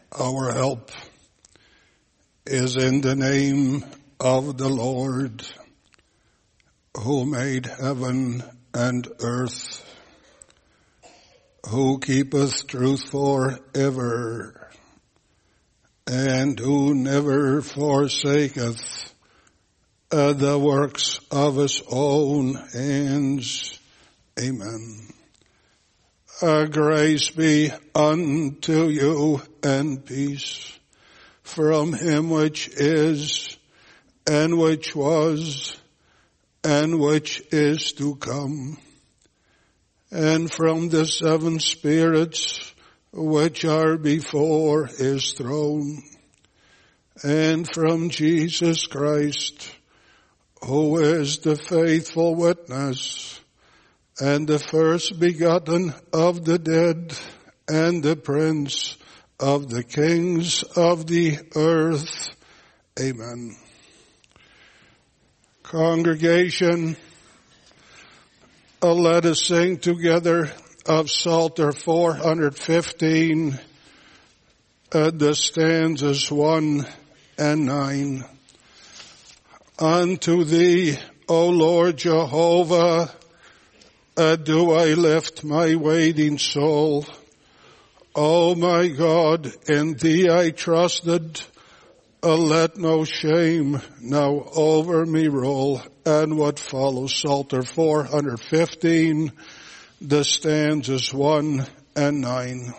Our help is in the name of the Lord, who made heaven and earth, who keepeth truth forever, and who never forsaketh the works of his own hands. Amen. Grace be unto you and peace from him which is, and which was, and which is to come, and from the seven spirits which are before his throne, and from Jesus Christ, who is the faithful witness, and the first begotten of the dead, and the prince of the kings of the earth. Amen. Congregation, let us sing together of Psalter 415, the stanzas 1 and 9. Unto thee, O Lord Jehovah, do I lift my waiting soul. O my God, in thee I trusted. Let no shame now over me roll. And what follows, Psalter 415, the stanzas 1 and 9.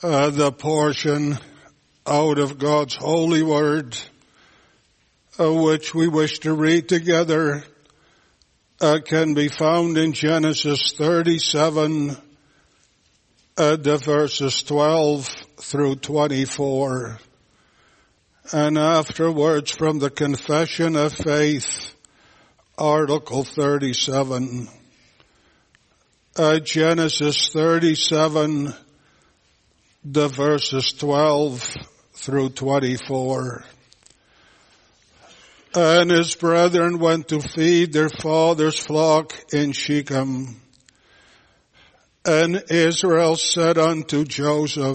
The portion out of God's holy word, which we wish to read together, can be found in Genesis 37, the verses 12 through 24. And afterwards from the Confession of Faith, Article 37. Genesis 37, the verses 12 through 24. And his brethren went to feed their father's flock in Shechem. And Israel said unto Joseph,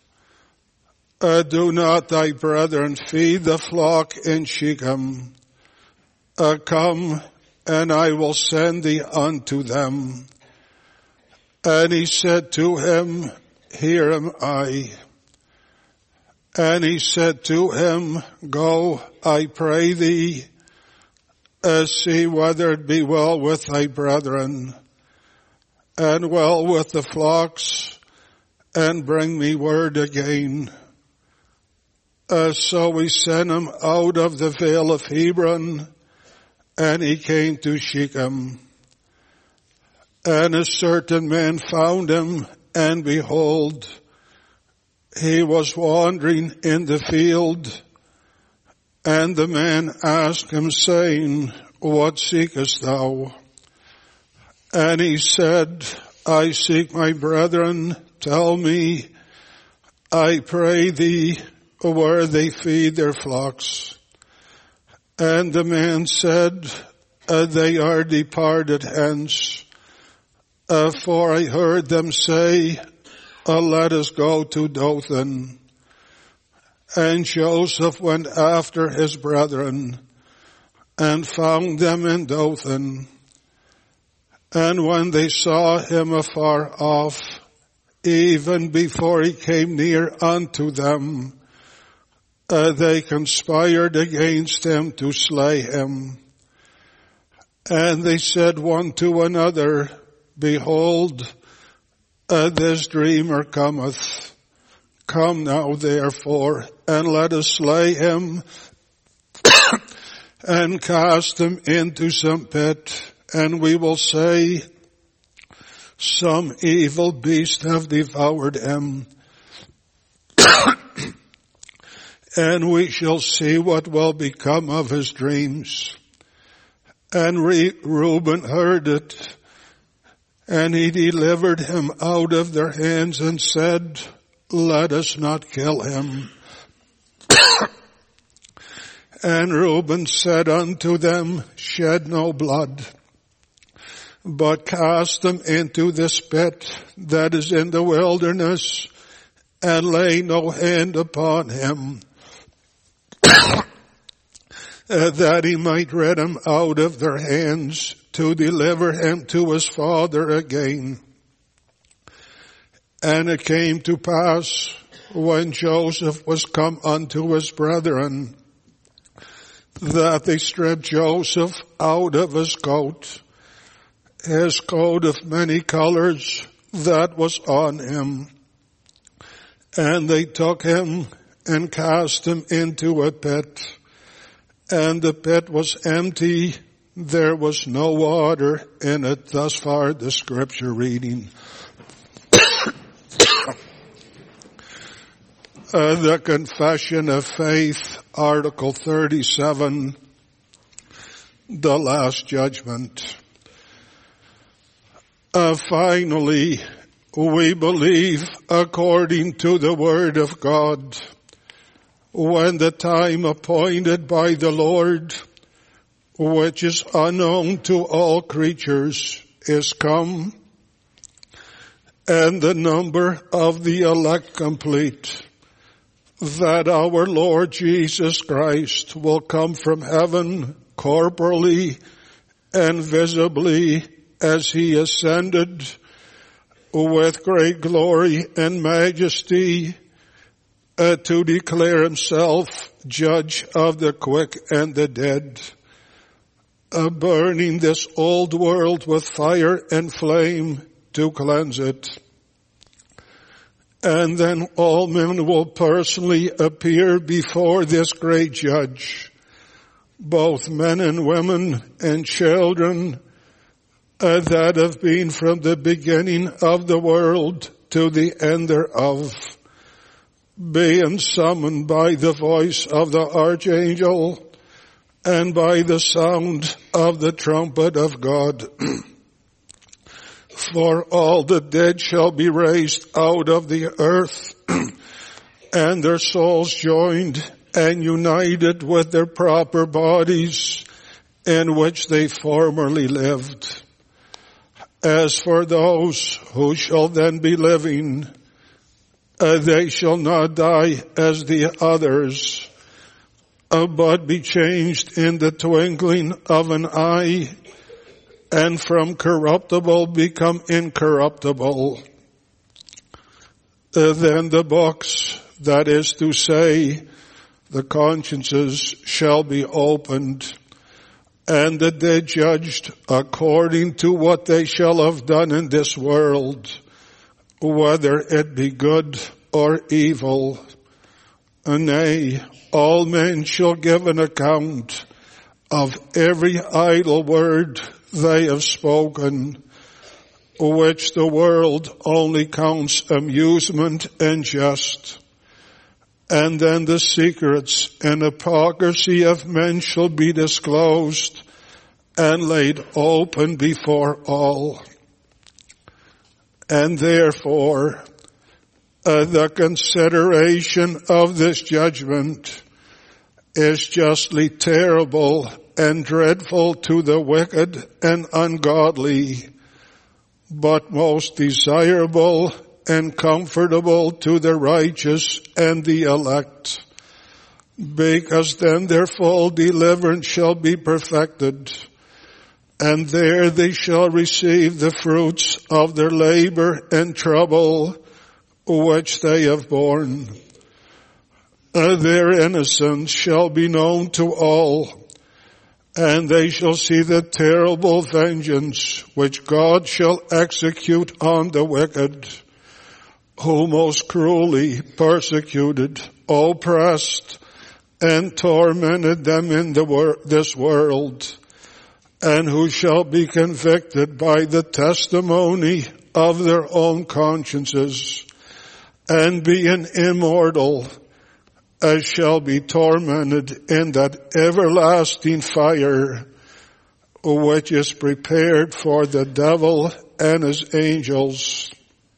do not thy brethren feed the flock in Shechem? Come, and I will send thee unto them. And he said to him, here am I. And he said to him, go, I pray thee, see whether it be well with thy brethren, and well with the flocks, and bring me word again. So we sent him out of the vale of Hebron, and he came to Shechem. And a certain man found him, and behold, he was wandering in the field. And the man asked him, saying, what seekest thou? And he said, I seek my brethren. Tell me, I pray thee, where they feed their flocks. And the man said, they are departed hence. For I heard them say, let us go to Dothan. And Joseph went after his brethren, and found them in Dothan. And when they saw him afar off, even before he came near unto them, they conspired against him to slay him. And they said one to another, behold, this dreamer cometh. Come now therefore, and let us slay him, and cast him into some pit, and we will say, some evil beast have devoured him. And we shall see what will become of his dreams. And Reuben heard it, and he delivered him out of their hands and said, let us not kill him. And Reuben said unto them, shed no blood, but cast him into this pit that is in the wilderness, and lay no hand upon him, that he might rid him out of their hands, to deliver him to his father again. And it came to pass, when Joseph was come unto his brethren, that they stripped Joseph out of his coat of many colors that was on him. And they took him and cast him into a pit. And the pit was empty. There was no water in it. Thus far the scripture reading. The Confession of Faith, Article 37, the Last Judgment. Finally, we believe according to the Word of God, when the time appointed by the Lord, which is unknown to all creatures, is come, and the number of the elect complete, that our Lord Jesus Christ will come from heaven corporally and visibly as he ascended with great glory and majesty to declare himself judge of the quick and the dead, burning this old world with fire and flame to cleanse it, And then all men will personally appear before this great judge, both men and women and children that have been from the beginning of the world to the end thereof, being summoned by the voice of the archangel and by the sound of the trumpet of God. For all the dead shall be raised out of the earth, and their souls joined and united with their proper bodies in which they formerly lived. As for those who shall then be living, they shall not die as the others, but be changed in the twinkling of an eye, and from corruptible become incorruptible. Then the books, that is to say, the consciences, shall be opened, and the dead judged according to what they shall have done in this world, whether it be good or evil. Nay, all men shall give an account of every idle word they have spoken, which the world only counts amusement and jest. And then the secrets and hypocrisy of men shall be disclosed and laid open before all. And therefore, the consideration of this judgment is justly terrible and dreadful to the wicked and ungodly, but most desirable and comfortable to the righteous and the elect, because then their full deliverance shall be perfected, and there they shall receive the fruits of their labor and trouble which they have borne. Their innocence shall be known to all, and they shall see the terrible vengeance which God shall execute on the wicked, who most cruelly persecuted, oppressed, and tormented them in this world, and who shall be convicted by the testimony of their own consciences, and being immortal, as shall be tormented in that everlasting fire, which is prepared for the devil and his angels.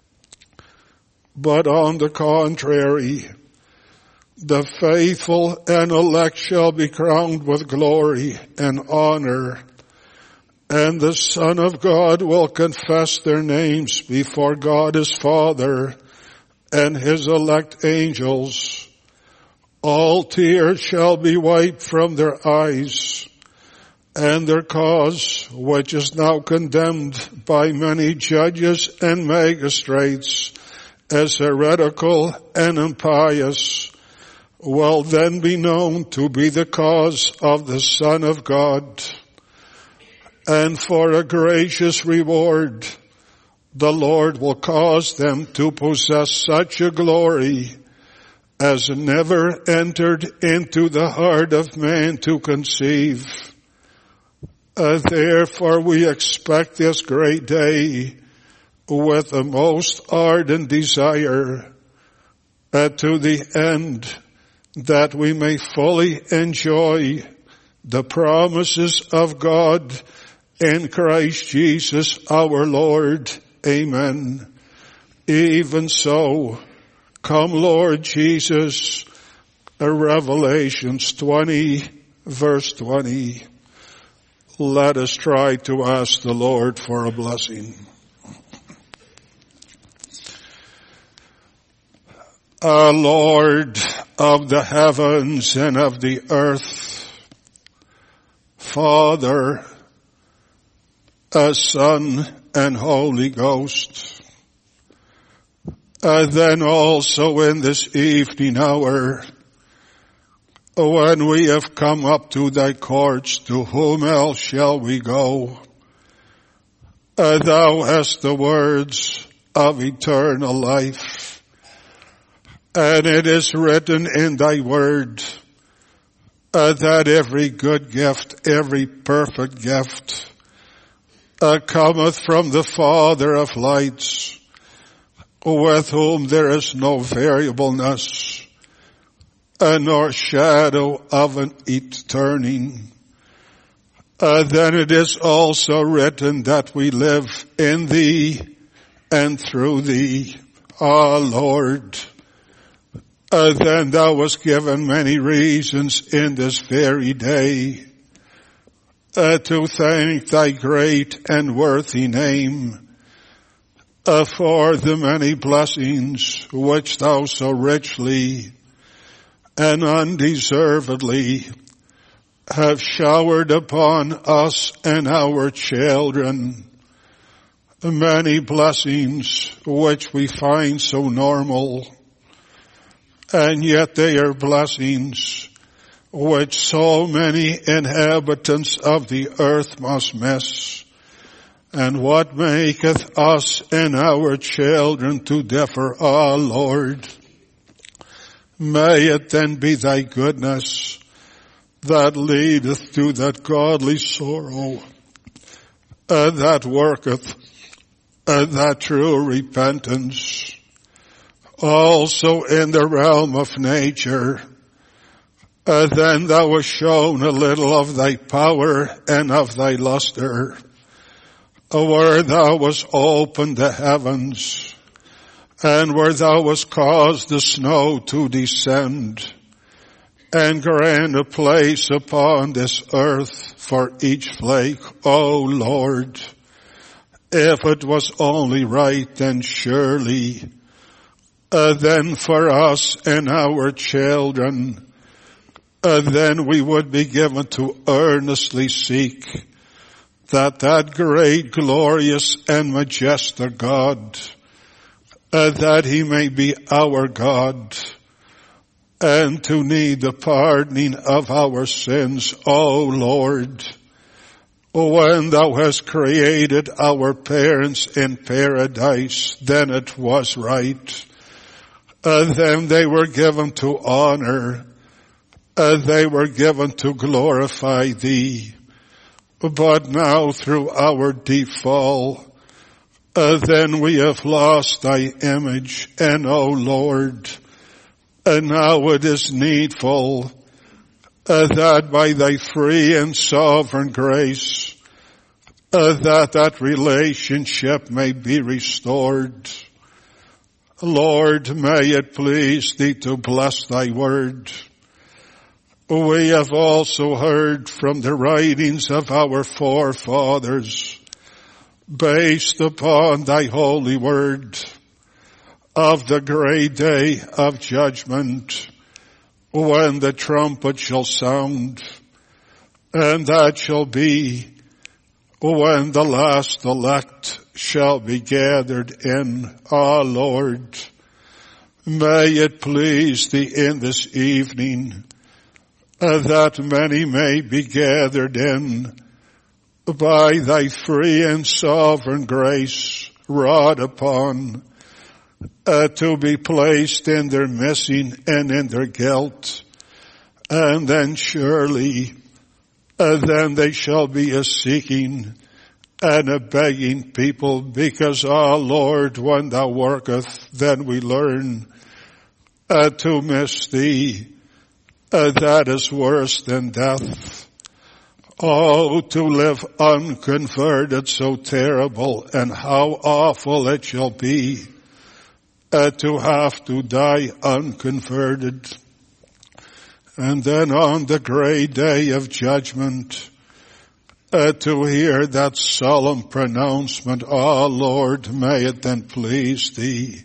But on the contrary, the faithful and elect shall be crowned with glory and honor, and the Son of God will confess their names before God his Father and his elect angels. All tears shall be wiped from their eyes, and their cause, which is now condemned by many judges and magistrates as heretical and impious, will then be known to be the cause of the Son of God. And for a gracious reward, the Lord will cause them to possess such a glory as never entered into the heart of man to conceive. Therefore we expect this great day with the most ardent desire, to the end that we may fully enjoy the promises of God in Christ Jesus our Lord. Amen. Even so, come Lord Jesus. Revelations 20, verse 20. Let us try to ask the Lord for a blessing. Lord of the heavens and of the earth, Father, Son, and Holy Ghost, then also in this evening hour, when we have come up to thy courts, to whom else shall we go? Thou hast the words of eternal life. And it is written in thy word that every good gift, every perfect gift cometh from the Father of lights, with whom there is no variableness, nor shadow of an turning. Then it is also written that we live in thee and through thee, O Lord. Then thou wast given many reasons in this very day to thank thy great and worthy name for the many blessings which thou so richly and undeservedly have showered upon us and our children. Many blessings which we find so normal, and yet they are blessings which so many inhabitants of the earth must miss. And what maketh us and our children to differ, O Lord? May it then be thy goodness that leadeth to that godly sorrow, that worketh that true repentance. Also in the realm of nature, then thou wast shown a little of thy power and of thy luster, where thou wast opened the heavens, and where thou wast caused the snow to descend, and grant a place upon this earth for each flake, O Lord. If it was only right, then surely, then for us and our children, then we would be given to earnestly seek that great, glorious, and majestic God, that he may be our God, and to need the pardoning of our sins, O Lord. When thou hast created our parents in paradise, then it was right. Then they were given to honor. They were given to glorify thee. But now through our deep fall, then we have lost thy image. And O Lord, and now it is needful that by thy free and sovereign grace, that relationship may be restored. Lord, may it please thee to bless thy word. We have also heard from the writings of our forefathers, based upon thy holy word, of the great day of judgment, when the trumpet shall sound, and that shall be when the last elect shall be gathered in. O Lord, may it please thee in this evening that many may be gathered in by thy free and sovereign grace wrought upon, to be placed in their missing and in their guilt. And then surely, then they shall be a seeking and a begging people, because, O Lord, when thou worketh, then we learn to miss thee. That is worse than death. Oh, to live unconverted, so terrible, and how awful it shall be to have to die unconverted. And then on the great day of judgment, to hear that solemn pronouncement, O Lord, may it then please thee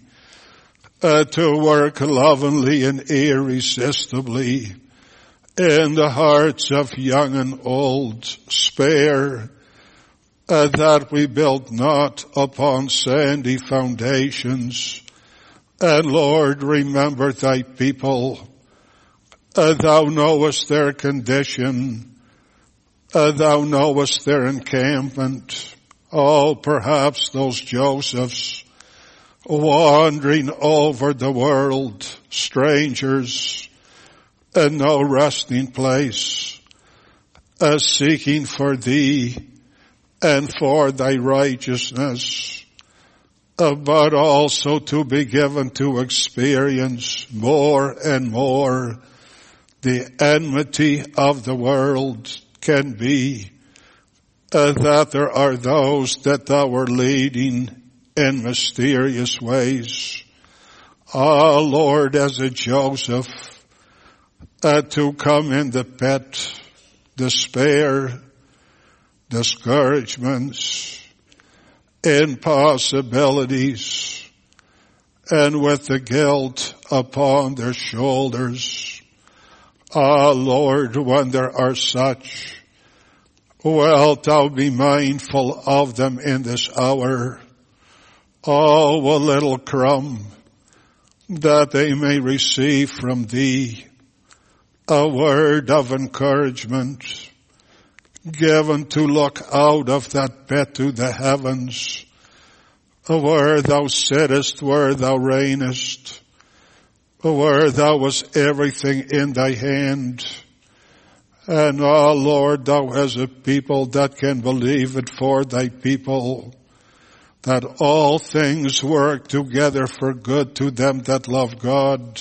to work lovingly and irresistibly in the hearts of young and old. Spare that we build not upon sandy foundations. And Lord, remember thy people. Thou knowest their condition. Thou knowest their encampment. Oh, perhaps those Josephs, wandering over the world, strangers, and no resting place, seeking for thee and for thy righteousness, but also to be given to experience more and more the enmity of the world can be, that there are those that thou art leading in mysterious ways. Ah, Lord, as a Joseph, to come in the pit, despair, discouragements, impossibilities, and with the guilt upon their shoulders. Ah, Lord, when there are such, wilt thou be mindful of them in this hour? Oh, a little crumb that they may receive from thee, a word of encouragement given to look out of that pit to the heavens, where thou sittest, where thou reignest, where thou wast everything in thy hand. And, oh Lord, thou hast a people that can believe it for thy people, that all things work together for good to them that love God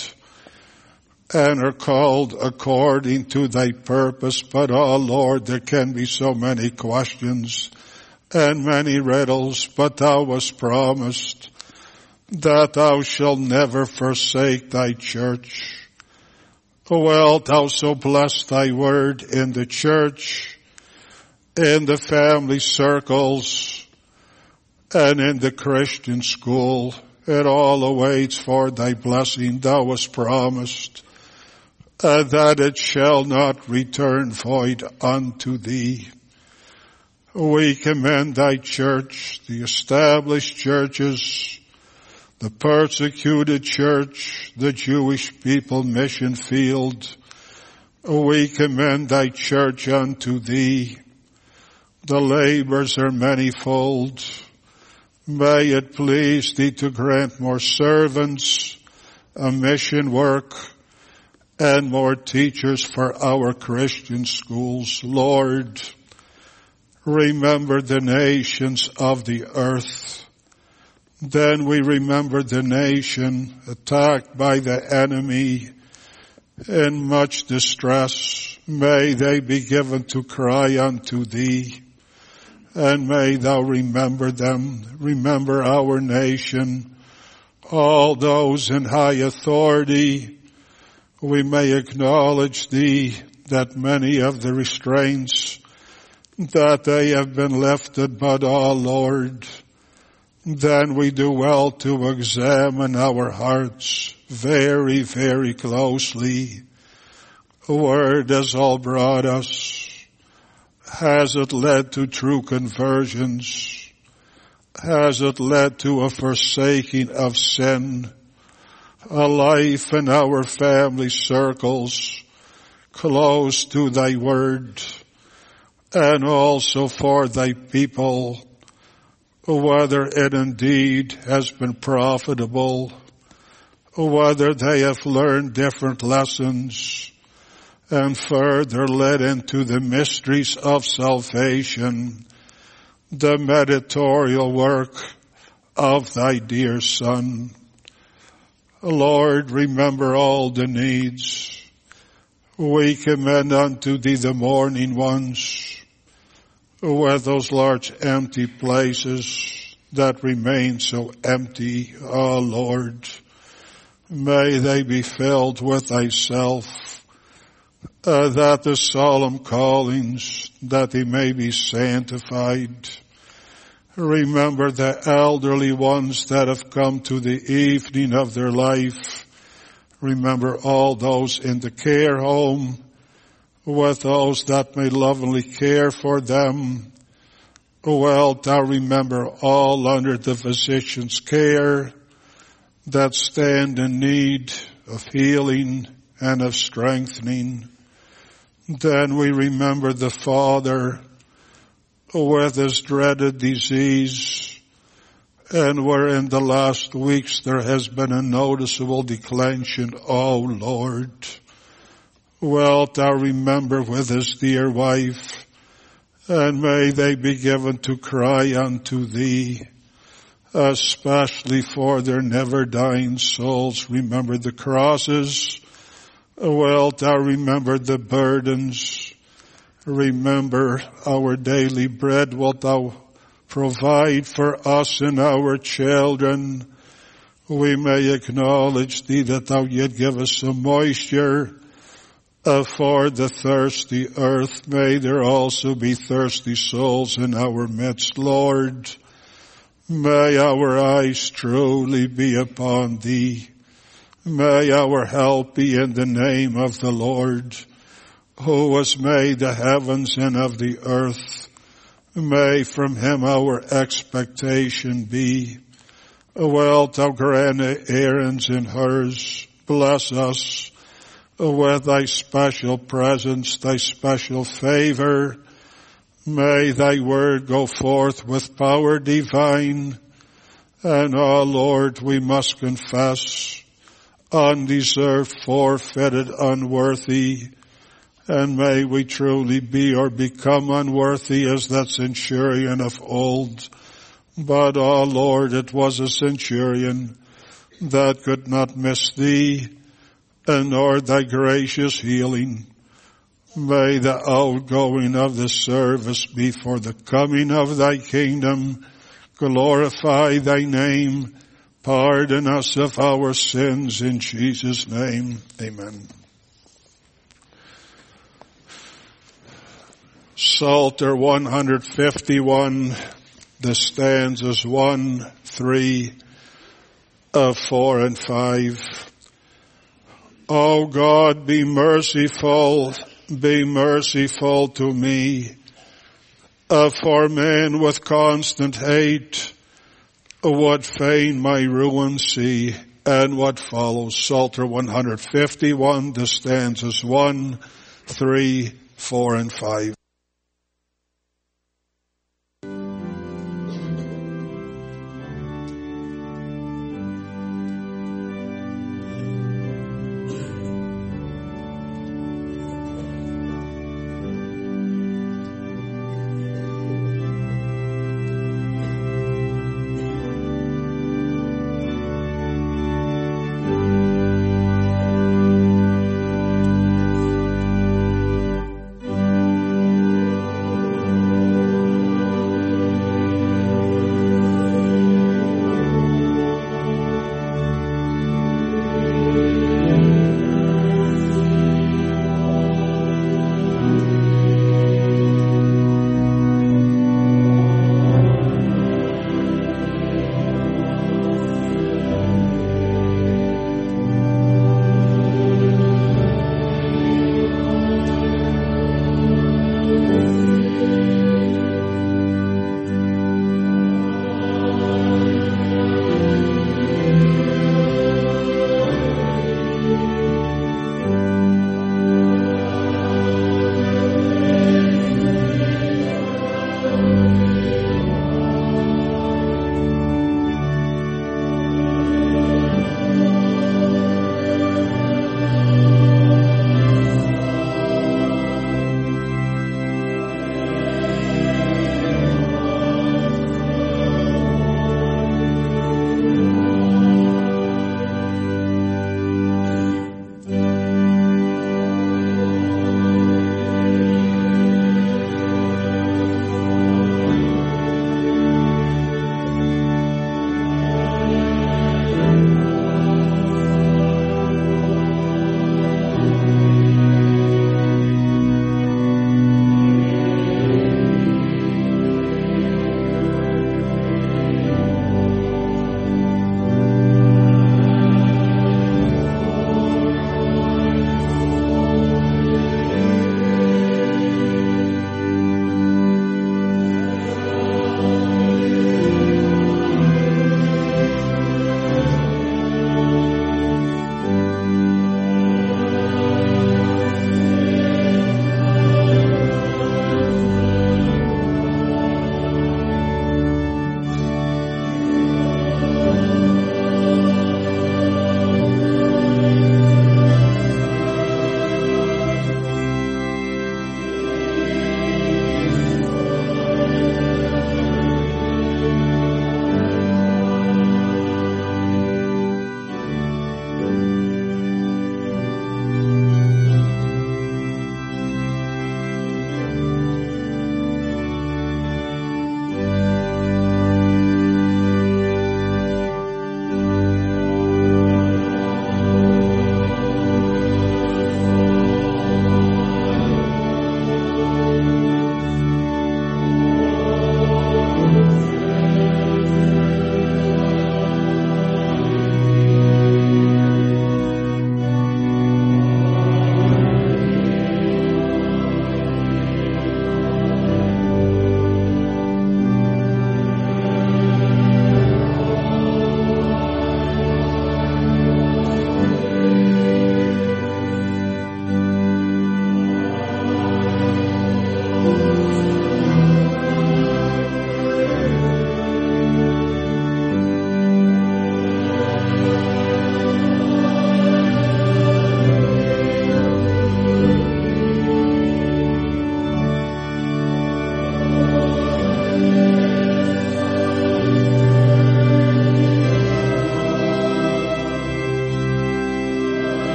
and are called according to thy purpose. But, oh Lord, there can be so many questions and many riddles, but thou wast promised that thou shalt never forsake thy church. Wilt thou so bless thy word in the church, in the family circles, and in the Christian school. It all awaits for thy blessing. Thou wast promised that it shall not return void unto thee. We commend thy church, the established churches, the persecuted church, the Jewish people mission field. We commend thy church unto thee. The labors are manifold. May it please thee to grant more servants, a mission work, and more teachers for our Christian schools. Lord, remember the nations of the earth. Then we remember the nation attacked by the enemy in much distress. May they be given to cry unto thee, and may thou remember them. Remember our nation, all those in high authority. We may acknowledge thee that many of the restraints that they have been lifted, but, oh Lord, then we do well to examine our hearts very, very closely. Where does all brought us? Has it led to true conversions? Has it led to a forsaking of sin? A life in our family circles close to thy word, and also for thy people, whether it indeed has been profitable, whether they have learned different lessons and further led into the mysteries of salvation, the mediatorial work of thy dear Son. Lord, remember all the needs. We commend unto thee the mourning ones, with those large empty places that remain so empty. Oh Lord, may they be filled with thyself, that the solemn callings, that they may be sanctified. Remember the elderly ones that have come to the evening of their life. Remember all those in the care home, with those that may lovingly care for them. Wilt thou remember all under the physician's care that stand in need of healing and of strengthening. Then we remember the father with his dreaded disease, and where in the last weeks there has been a noticeable declension, O Lord, wilt thou remember with his dear wife, and may they be given to cry unto thee, especially for their never dying souls. Remember the crosses, wilt thou remember the burdens, remember our daily bread, wilt thou provide for us and our children. We may acknowledge thee that thou yet give us some moisture for the thirsty earth. May there also be thirsty souls in our midst, Lord. May our eyes truly be upon thee. May our help be in the name of the Lord, who has made the heavens and of the earth. May from him our expectation be. Wilt thou grant Aaron's and hers, bless us with thy special presence, thy special favor. May thy word go forth with power divine. And, oh Lord, we must confess, undeserved, forfeited, unworthy. And may we truly be or become unworthy as that centurion of old. But, oh Lord, it was a centurion that could not miss thee, and nor thy gracious healing. May the outgoing of the service be for the coming of thy kingdom. Glorify thy name. Pardon us of our sins in Jesus' name. Amen. Psalter 151, the stanzas 1, 3, 4, and 5. O God, be merciful to me. For men with constant hate would fain my ruin see. And what follows? Psalter 151, the stanzas 1, 3, 4, and 5.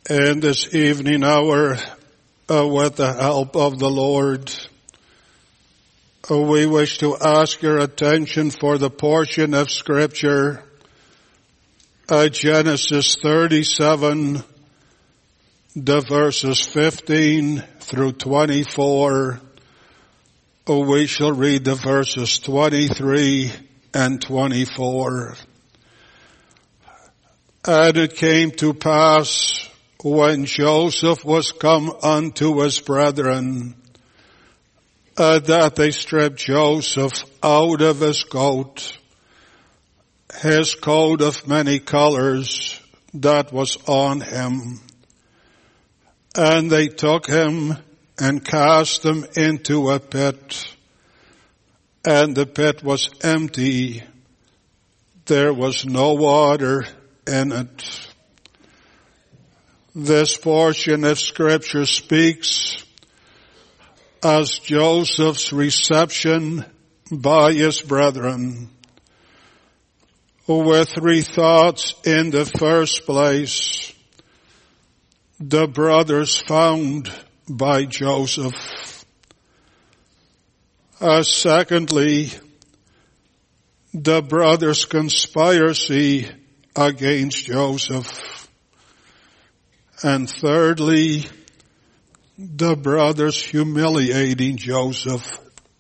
In this evening hour, with the help of the Lord, we wish to ask your attention for the portion of Scripture, Genesis 37, the verses 15 through 24. We shall read the verses 23 and 24. And it came to pass, when Joseph was come unto his brethren, that they stripped Joseph out of his coat of many colors that was on him. And they took him and cast him into a pit. And the pit was empty. There was no water in it. This portion of Scripture speaks as Joseph's reception by his brethren, with three thoughts. In the first place, the brothers found by Joseph. Secondly, the brothers' conspiracy against Joseph. And thirdly, the brothers humiliating Joseph.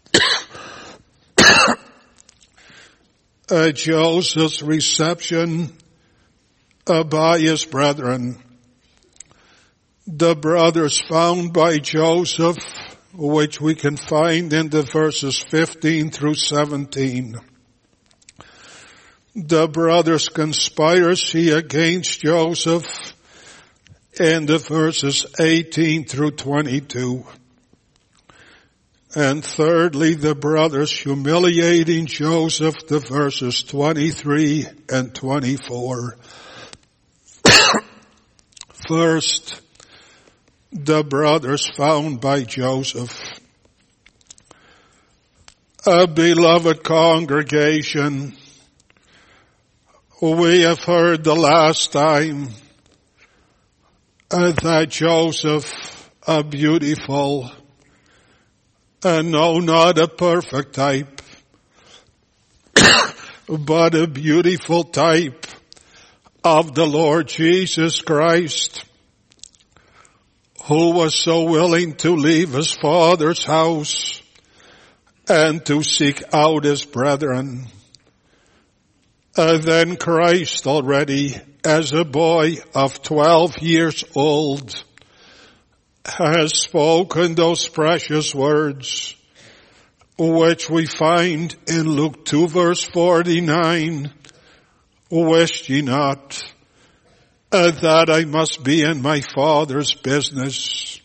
Joseph's reception by his brethren. The brothers found by Joseph, which we can find in the verses 15 through 17. The brothers' conspiracy against Joseph in the verses 18 through 22. And thirdly, the brothers humiliating Joseph, the verses 23 and 24. First, the brothers found by Joseph. A beloved congregation, we have heard the last time that Joseph, a beautiful, no, not a perfect type, but a beautiful type of the Lord Jesus Christ, who was so willing to leave his father's house and to seek out his brethren. Then Christ, already as a boy of 12 years old, has spoken those precious words, which we find in Luke 2 verse 49, "Wist ye not that I must be in my Father's business?"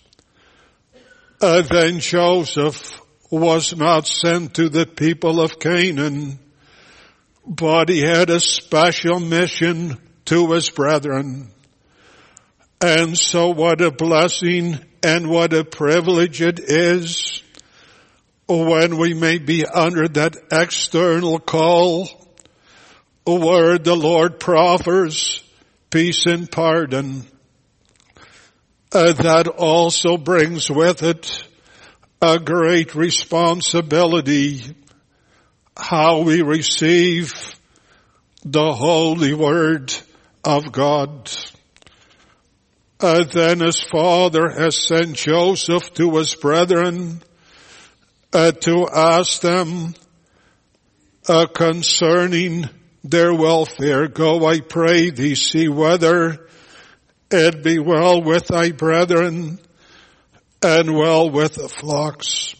Then Joseph was not sent to the people of Canaan, but he had a special mission to his brethren. And so what a blessing and what a privilege it is when we may be under that external call where the Lord proffers peace and pardon. That also brings with it a great responsibility, how we receive the holy word of God. Then his father has sent Joseph to his brethren to ask them concerning their welfare. "Go, I pray thee, see whether it be well with thy brethren and well with the flocks,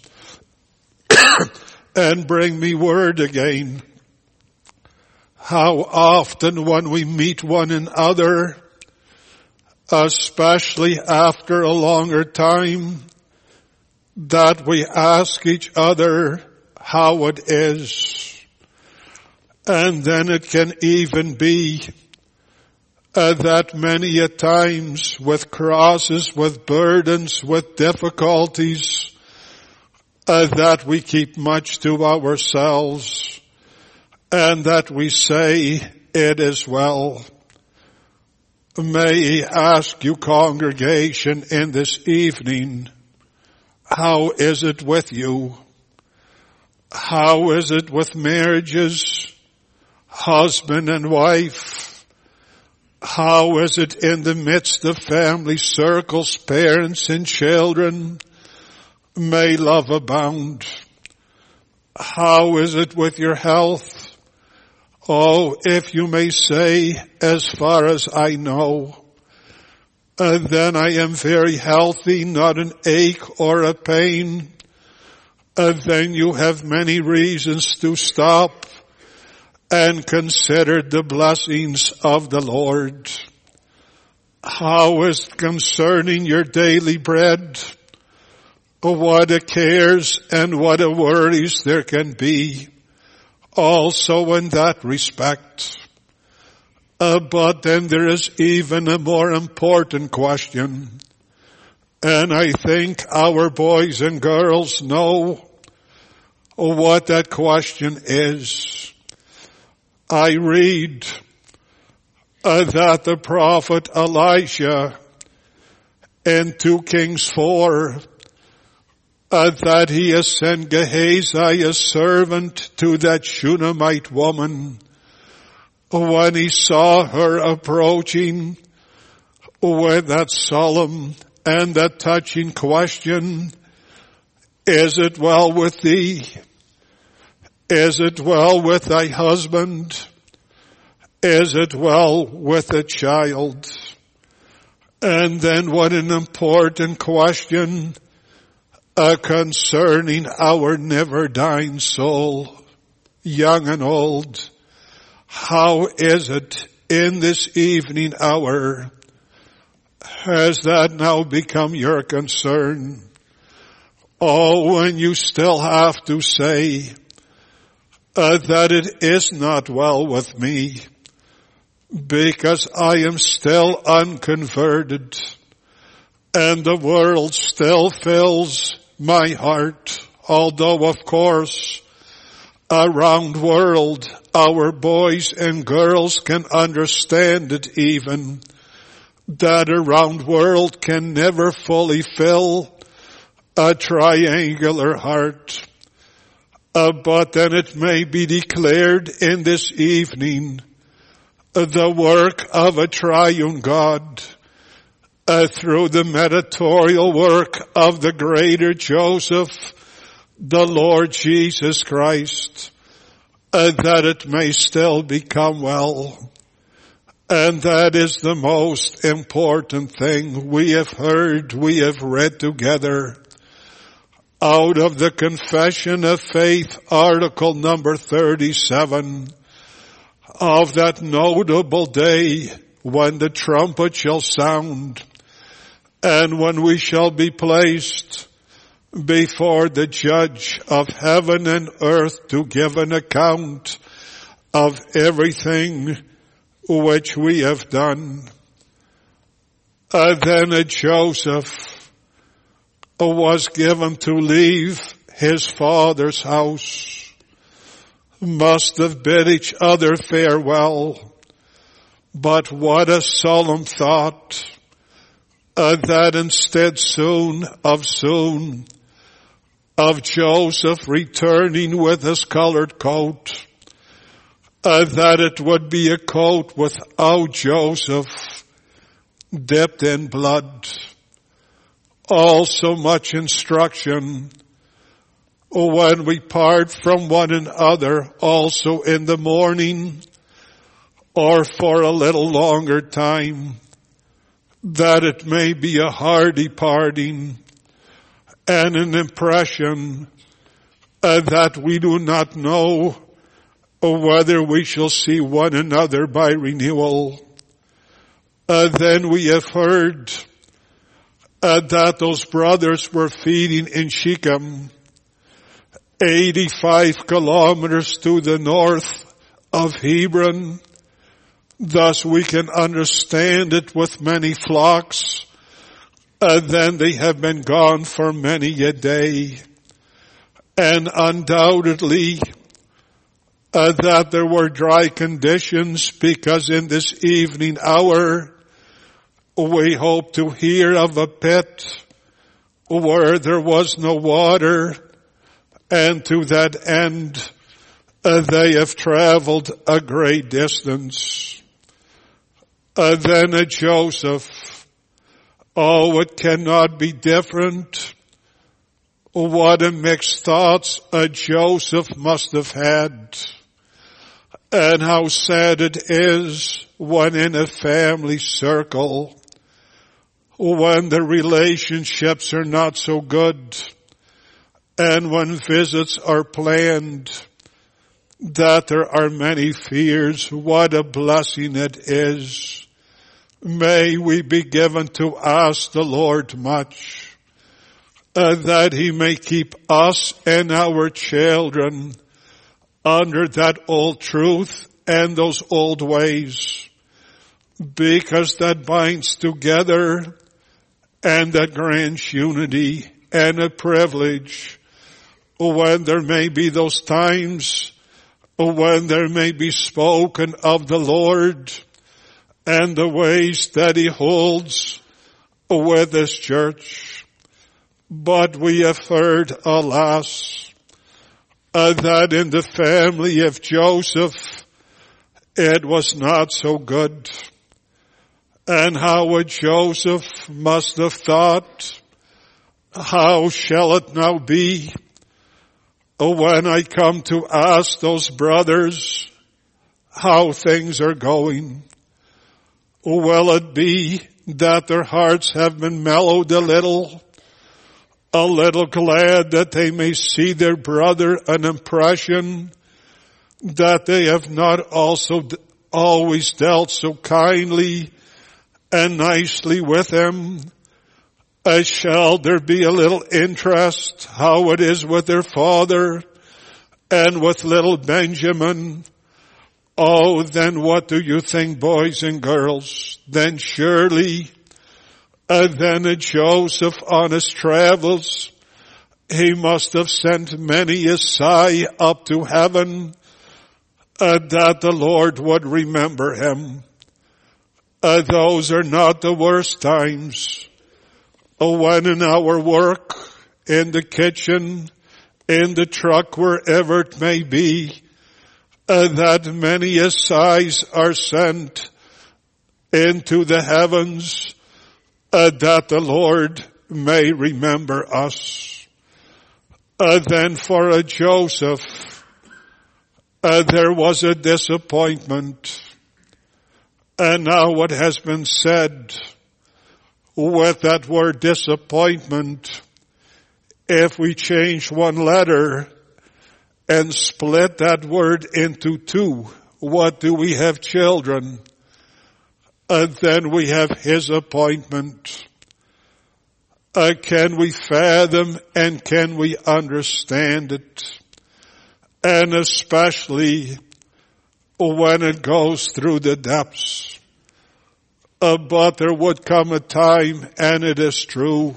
and bring me word again." How often when we meet one another, especially after a longer time, that we ask each other how it is. And then it can even be that many a times with crosses, with burdens, with difficulties, that we keep much to ourselves and that we say it is well. May I ask you, congregation, in this evening, how is it with you? How is it with marriages, husband and wife? How is it in the midst of family circles, parents and children? May love abound. How is it with your health? Oh, if you may say, as far as I know, then I am very healthy, not an ache or a pain. Then you have many reasons to stop and consider the blessings of the Lord. How is it concerning your daily bread? What a cares and what a worries there can be also in that respect. But then there is even a more important question. And I think our boys and girls know what that question is. I read that the prophet Elisha in 2 Kings 4, that he has sent Gehazi, a servant, to that Shunammite woman. When he saw her approaching with that solemn and that touching question, is it well with thee? Is it well with thy husband? Is it well with the child? And then what an important question concerning our never dying soul, young and old. How is it in this evening hour? Has that now become your concern? Oh, when you still have to say that it is not well with me because I am still unconverted and the world still fills my heart, although of course around world our boys and girls can understand it even, that around world can never fully fill a triangular heart. But then it may be declared in this evening the work of a triune God through the mediatorial work of the greater Joseph, the Lord Jesus Christ, that it may still become well. And that is the most important thing we have heard, we have read together out of the Confession of Faith, article number 37, of that notable day when the trumpet shall sound and when we shall be placed before the Judge of heaven and earth to give an account of everything which we have done. Then Joseph was given to leave his father's house, must have bid each other farewell. But what a solemn thought, that instead soon of Joseph returning with his colored coat, that it would be a coat without Joseph, dipped in blood. Also much instruction when we part from one another, also in the morning or for a little longer time, that it may be a hearty parting and an impression that we do not know whether we shall see one another by renewal. Then we have heard that those brothers were feeding in Shechem, 85 kilometers to the north of Hebron. Thus we can understand it with many flocks. Then they have been gone for many a day. And undoubtedly that there were dry conditions, because in this evening hour We hope to hear of a pit where there was no water, and to that end they have traveled a great distance. Then a Joseph, oh, it cannot be different. What a mixed thoughts a Joseph must have had. And how sad it is when in a family circle, when the relationships are not so good, and when visits are planned, that there are many fears. What a blessing it is. May we be given to ask the Lord much, that He may keep us and our children under that old truth and those old ways, because that binds together and that grants unity and a privilege when there may be those times when there may be spoken of the Lord and the ways that He holds with His church. But we have heard, alas, that in the family of Joseph it was not so good. And how a Joseph must have thought, how shall it now be when I come to ask those brothers how things are going? Will it be that their hearts have been mellowed a little glad that they may see their brother an impression that they have not also always dealt so kindly and nicely with him? Shall there be a little interest how it is with their father and with little Benjamin? Oh, then what do you think, boys and girls? Then surely, then a Joseph on his travels, he must have sent many a sigh up to heaven, that the Lord would remember him. Those are not the worst times. When in our work, in the kitchen, in the truck, wherever it may be, that many a sighs are sent into the heavens, that the Lord may remember us. Then for a Joseph, there was a disappointment. And now what has been said with that word disappointment, if we change one letter and split that word into two, what do we have, children? And then we have his appointment. Can we fathom and can we understand it? And especially when it goes through the depths. But there would come a time, and it is true,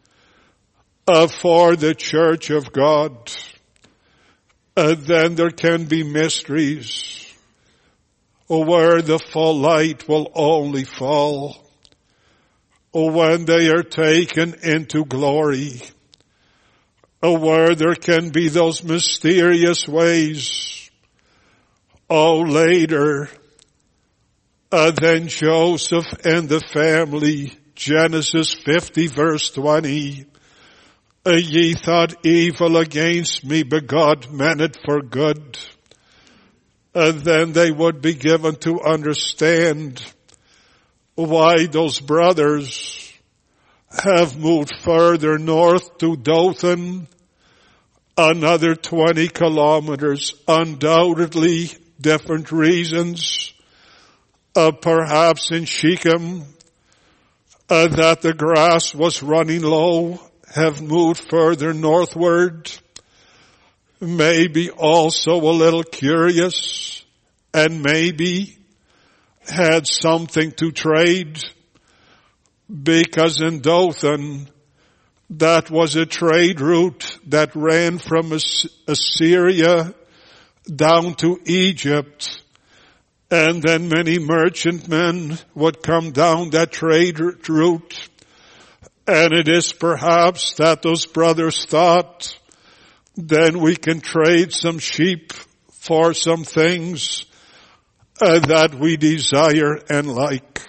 for the church of God, then there can be mysteries where the full light will only fall when they are taken into glory, where there can be those mysterious ways. Oh, later, then Joseph and the family, Genesis 50 verse 20, ye thought evil against me, but God meant it for good. Then they would be given to understand why those brothers have moved further north to Dothan, another 20 kilometers, undoubtedly different reasons. Perhaps in Shechem, that the grass was running low, have moved further northward. Maybe also a little curious, and maybe had something to trade, because in Dothan, that was a trade route that ran from Assyria down to Egypt. And then many merchantmen would come down that trade route. And it is perhaps that those brothers thought, then we can trade some sheep for some things that we desire and like.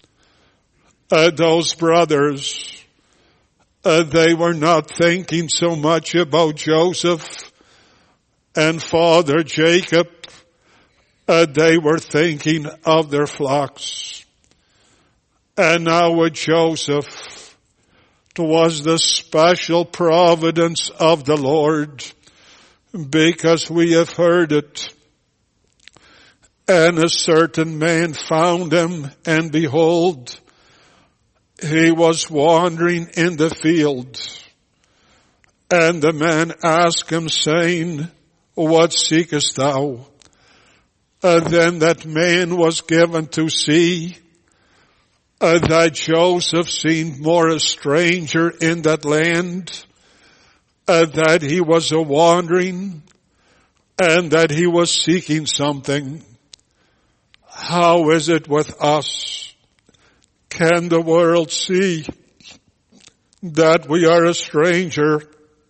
Those brothers, they were not thinking so much about Joseph and Father Jacob. They were thinking of their flocks. And now with Joseph, it was the special providence of the Lord, because we have heard it. And a certain man found him, and behold, he was wandering in the field. And the man asked him, saying, what seekest thou? Then that man was given to see that Joseph seemed more a stranger in that land, that he was a wandering, and that he was seeking something. How is it with us? Can the world see that we are a stranger,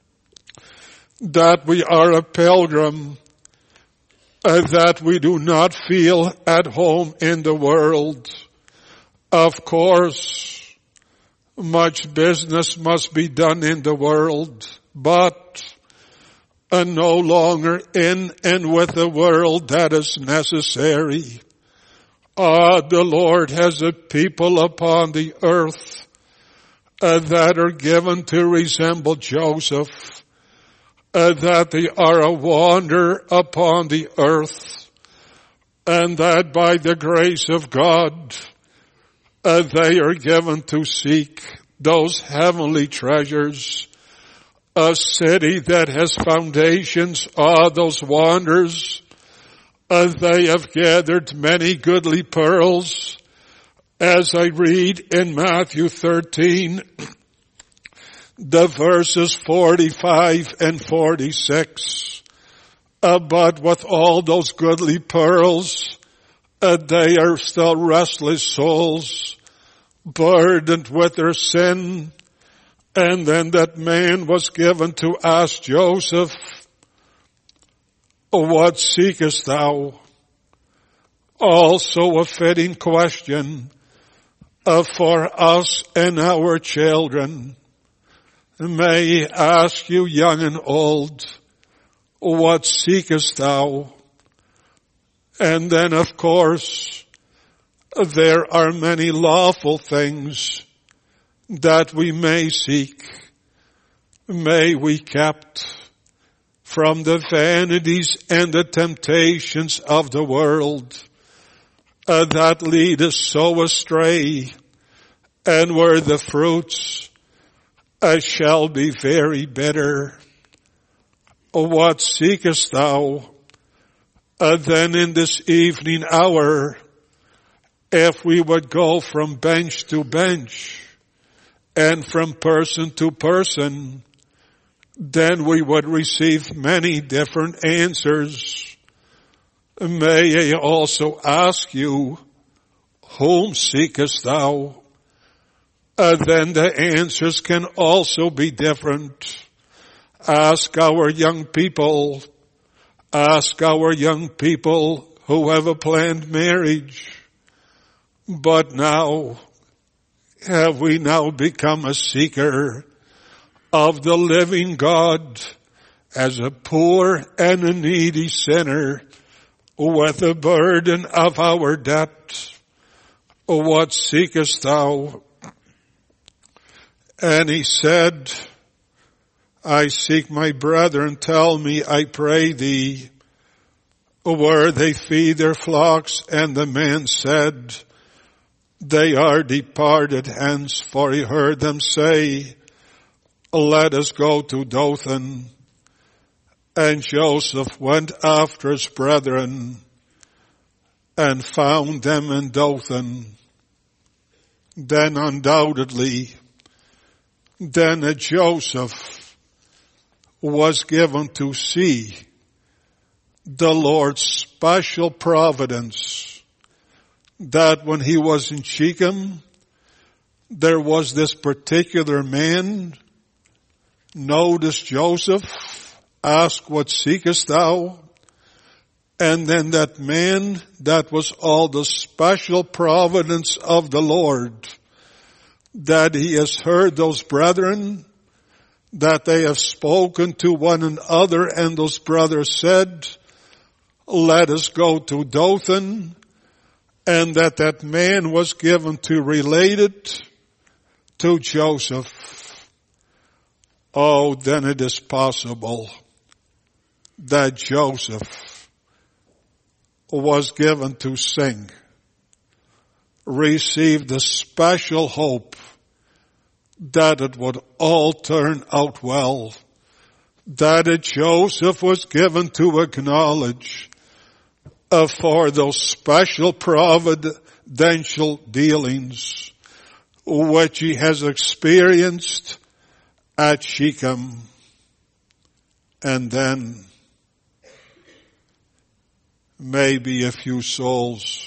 that we are a pilgrim, that we do not feel at home in the world? Of course, much business must be done in the world, but no longer in and with the world that is necessary. The Lord has a people upon the earth that are given to resemble Joseph, that they are a wanderer upon the earth, and that by the grace of God, they are given to seek those heavenly treasures. A city that has foundations, those wanderers, they have gathered many goodly pearls, as I read in Matthew 13, the verses 45 and 46. But with all those goodly pearls, they are still restless souls, burdened with their sin. And then that man was given to ask Joseph, what seekest thou? Also a fitting question for us and our children. May I ask you, young and old, what seekest thou? And then, of course, there are many lawful things that we may seek. May we kept from the vanities and the temptations of the world that lead us so astray, and where the fruits shall be very bitter. What seekest thou? Then in this evening hour, if we would go from bench to bench and from person to person, then we would receive many different answers. May I also ask you, whom seekest thou? Then the answers can also be different. Ask our young people who have a planned marriage. But now, have we now become a seeker of the living God as a poor and a needy sinner with the burden of our debt? What seekest thou? And he said, I seek my brethren, tell me, I pray thee, where they feed their flocks. And the man said, they are departed hence, for he heard them say, let us go to Dothan. And Joseph went after his brethren and found them in Dothan. Then undoubtedly, Joseph was given to see the Lord's special providence that when he was in Shechem, there was this particular man, notice Joseph, ask, what seekest thou? And then that man, that was all the special providence of the Lord, that he has heard those brethren, that they have spoken to one another, and those brothers said, let us go to Dothan, and that man was given to relate it to Joseph. Oh, then it is possible that Joseph was given to sing, received the special hope that it would all turn out well, that Joseph was given to acknowledge for those special providential dealings which he has experienced at Shechem. And then maybe a few souls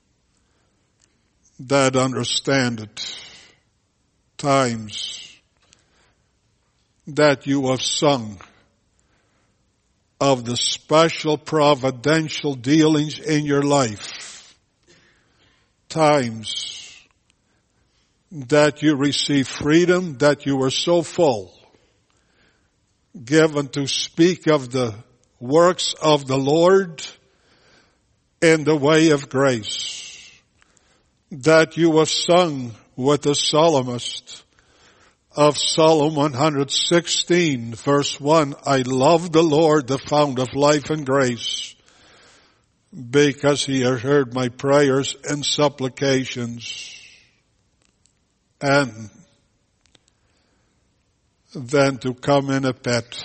that understand it, times that you have sung of the special providential dealings in your life, times that you receive freedom, that you were so full, given to speak of the works of the Lord in the way of grace, that you have sung with the psalmist of Psalm 116, verse 1, I love the Lord, the fount of life and grace, because he has heard my prayers and supplications. And then to come in a pit.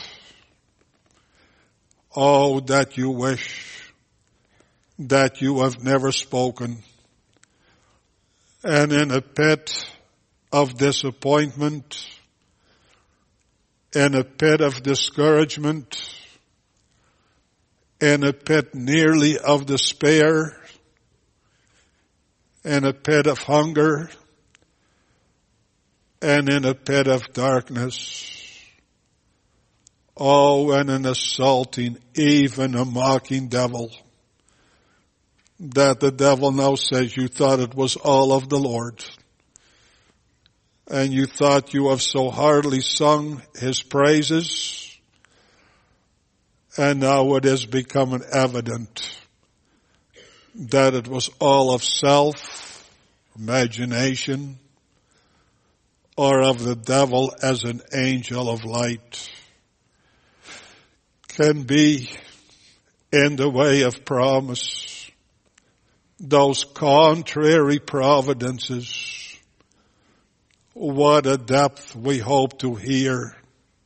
Oh, that you wish that you have never spoken. And in a pit of disappointment, in a pit of discouragement, in a pit nearly of despair, in a pit of hunger, and in a pit of darkness. Oh, and an assaulting, even a mocking devil. That the devil now says you thought it was all of the Lord. And you thought you have so hardly sung his praises. And now it is becoming evident that it was all of self, imagination, or of the devil as an angel of light. Can be in the way of promise. Those contrary providences. What a depth we hope to hear.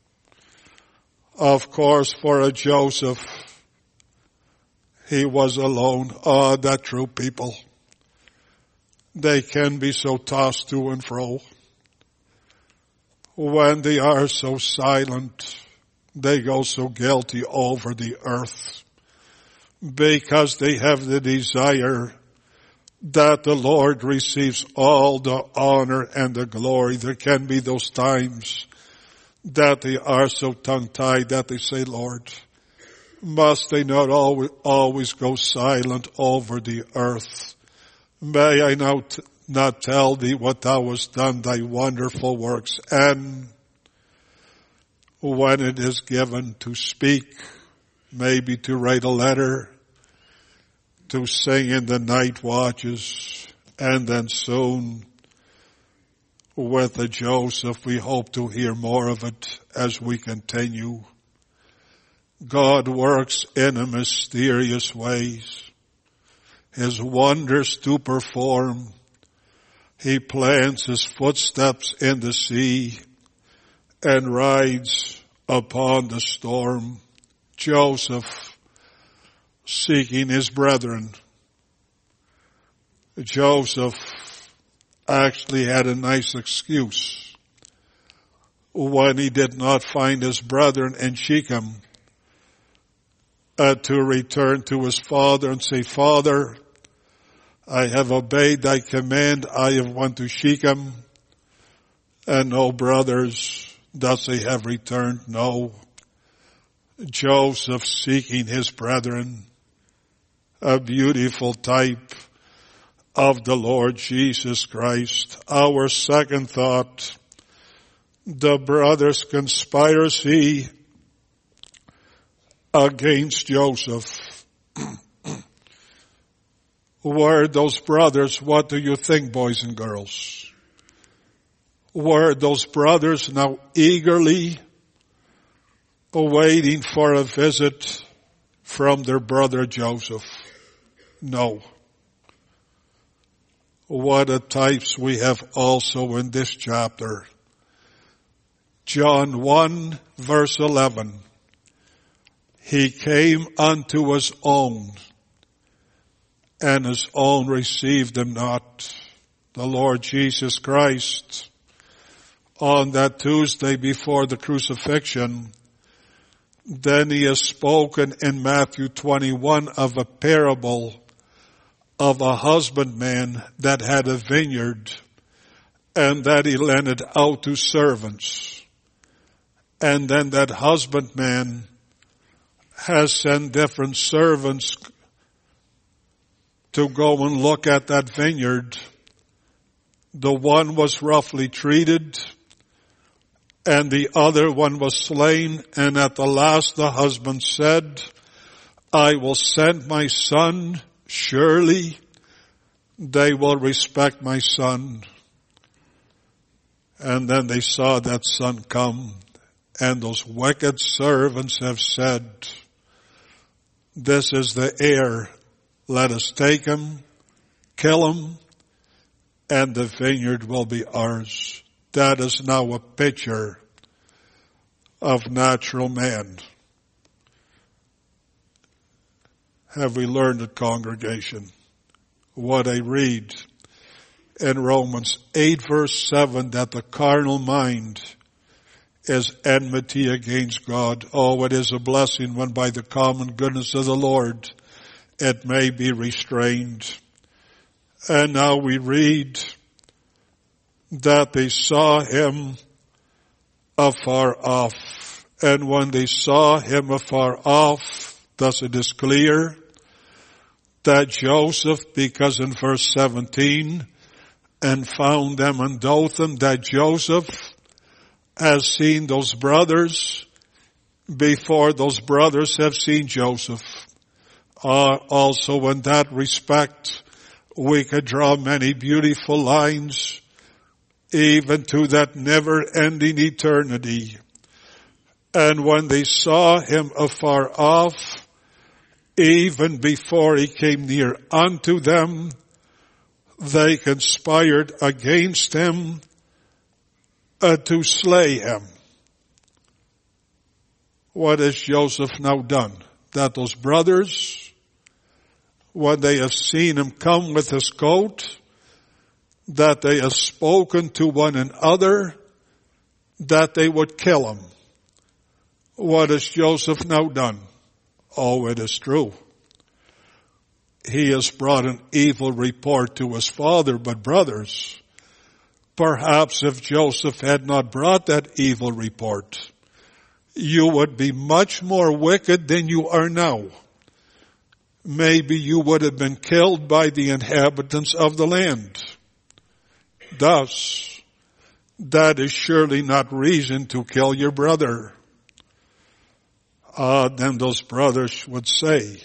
Of course, for a Joseph, he was alone. Oh, that true people. They can be so tossed to and fro. When they are so silent, they go so guilty over the earth because they have the desire that the Lord receives all the honor and the glory. There can be those times that they are so tongue-tied that they say, Lord, must they not always go silent over the earth? May I now not tell thee what thou hast done, thy wonderful works. And when it is given to speak, maybe to write a letter, to sing in the night watches, and then soon with the Joseph, we hope to hear more of it as we continue. God works in a mysterious ways. His wonders to perform. He plants his footsteps in the sea and rides upon the storm. Joseph seeking his brethren. Joseph actually had a nice excuse when he did not find his brethren in Shechem to return to his father and say, Father, I have obeyed thy command. I have went to Shechem, and no brothers, thus they have returned. No. Joseph seeking his brethren, a beautiful type of the Lord Jesus Christ. Our second thought, the brothers' conspiracy against Joseph. Were those brothers, what do you think, boys and girls? Were those brothers now eagerly waiting for a visit from their brother Joseph? No. What a types we have also in this chapter. John 1 verse 11. He came unto his own, and his own received him not. The Lord Jesus Christ, on that Tuesday before the crucifixion, then he has spoken in Matthew 21 of a parable of a husbandman that had a vineyard and that he lent it out to servants. And then that husbandman has sent different servants to go and look at that vineyard. The one was roughly treated, and the other one was slain. And at the last the husband said, I will send my son. Surely they will respect my son. And then they saw that son come, and those wicked servants have said, this is the heir. Let us take him, kill him, and the vineyard will be ours. That is now a picture of natural man. Have we learned it, congregation? What I read in Romans 8 verse 7, that the carnal mind is enmity against God. Oh, it is a blessing when by the common goodness of the Lord it may be restrained. And now we read that they saw him afar off. And when they saw him afar off, thus it is clear that Joseph, because in verse 17, and found them in Dothan, that Joseph has seen those brothers before those brothers have seen Joseph. Also in that respect, we could draw many beautiful lines even to that never-ending eternity. And when they saw him afar off, even before he came near unto them, they conspired against him to slay him. What has Joseph now done? That those brothers, when they have seen him come with his coat, that they have spoken to one another that they would kill him. What has Joseph now done? Oh, it is true. He has brought an evil report to his father, but brothers, perhaps if Joseph had not brought that evil report, you would be much more wicked than you are now. Maybe you would have been killed by the inhabitants of the land. Thus, that is surely not reason to kill your brother. Then those brothers would say,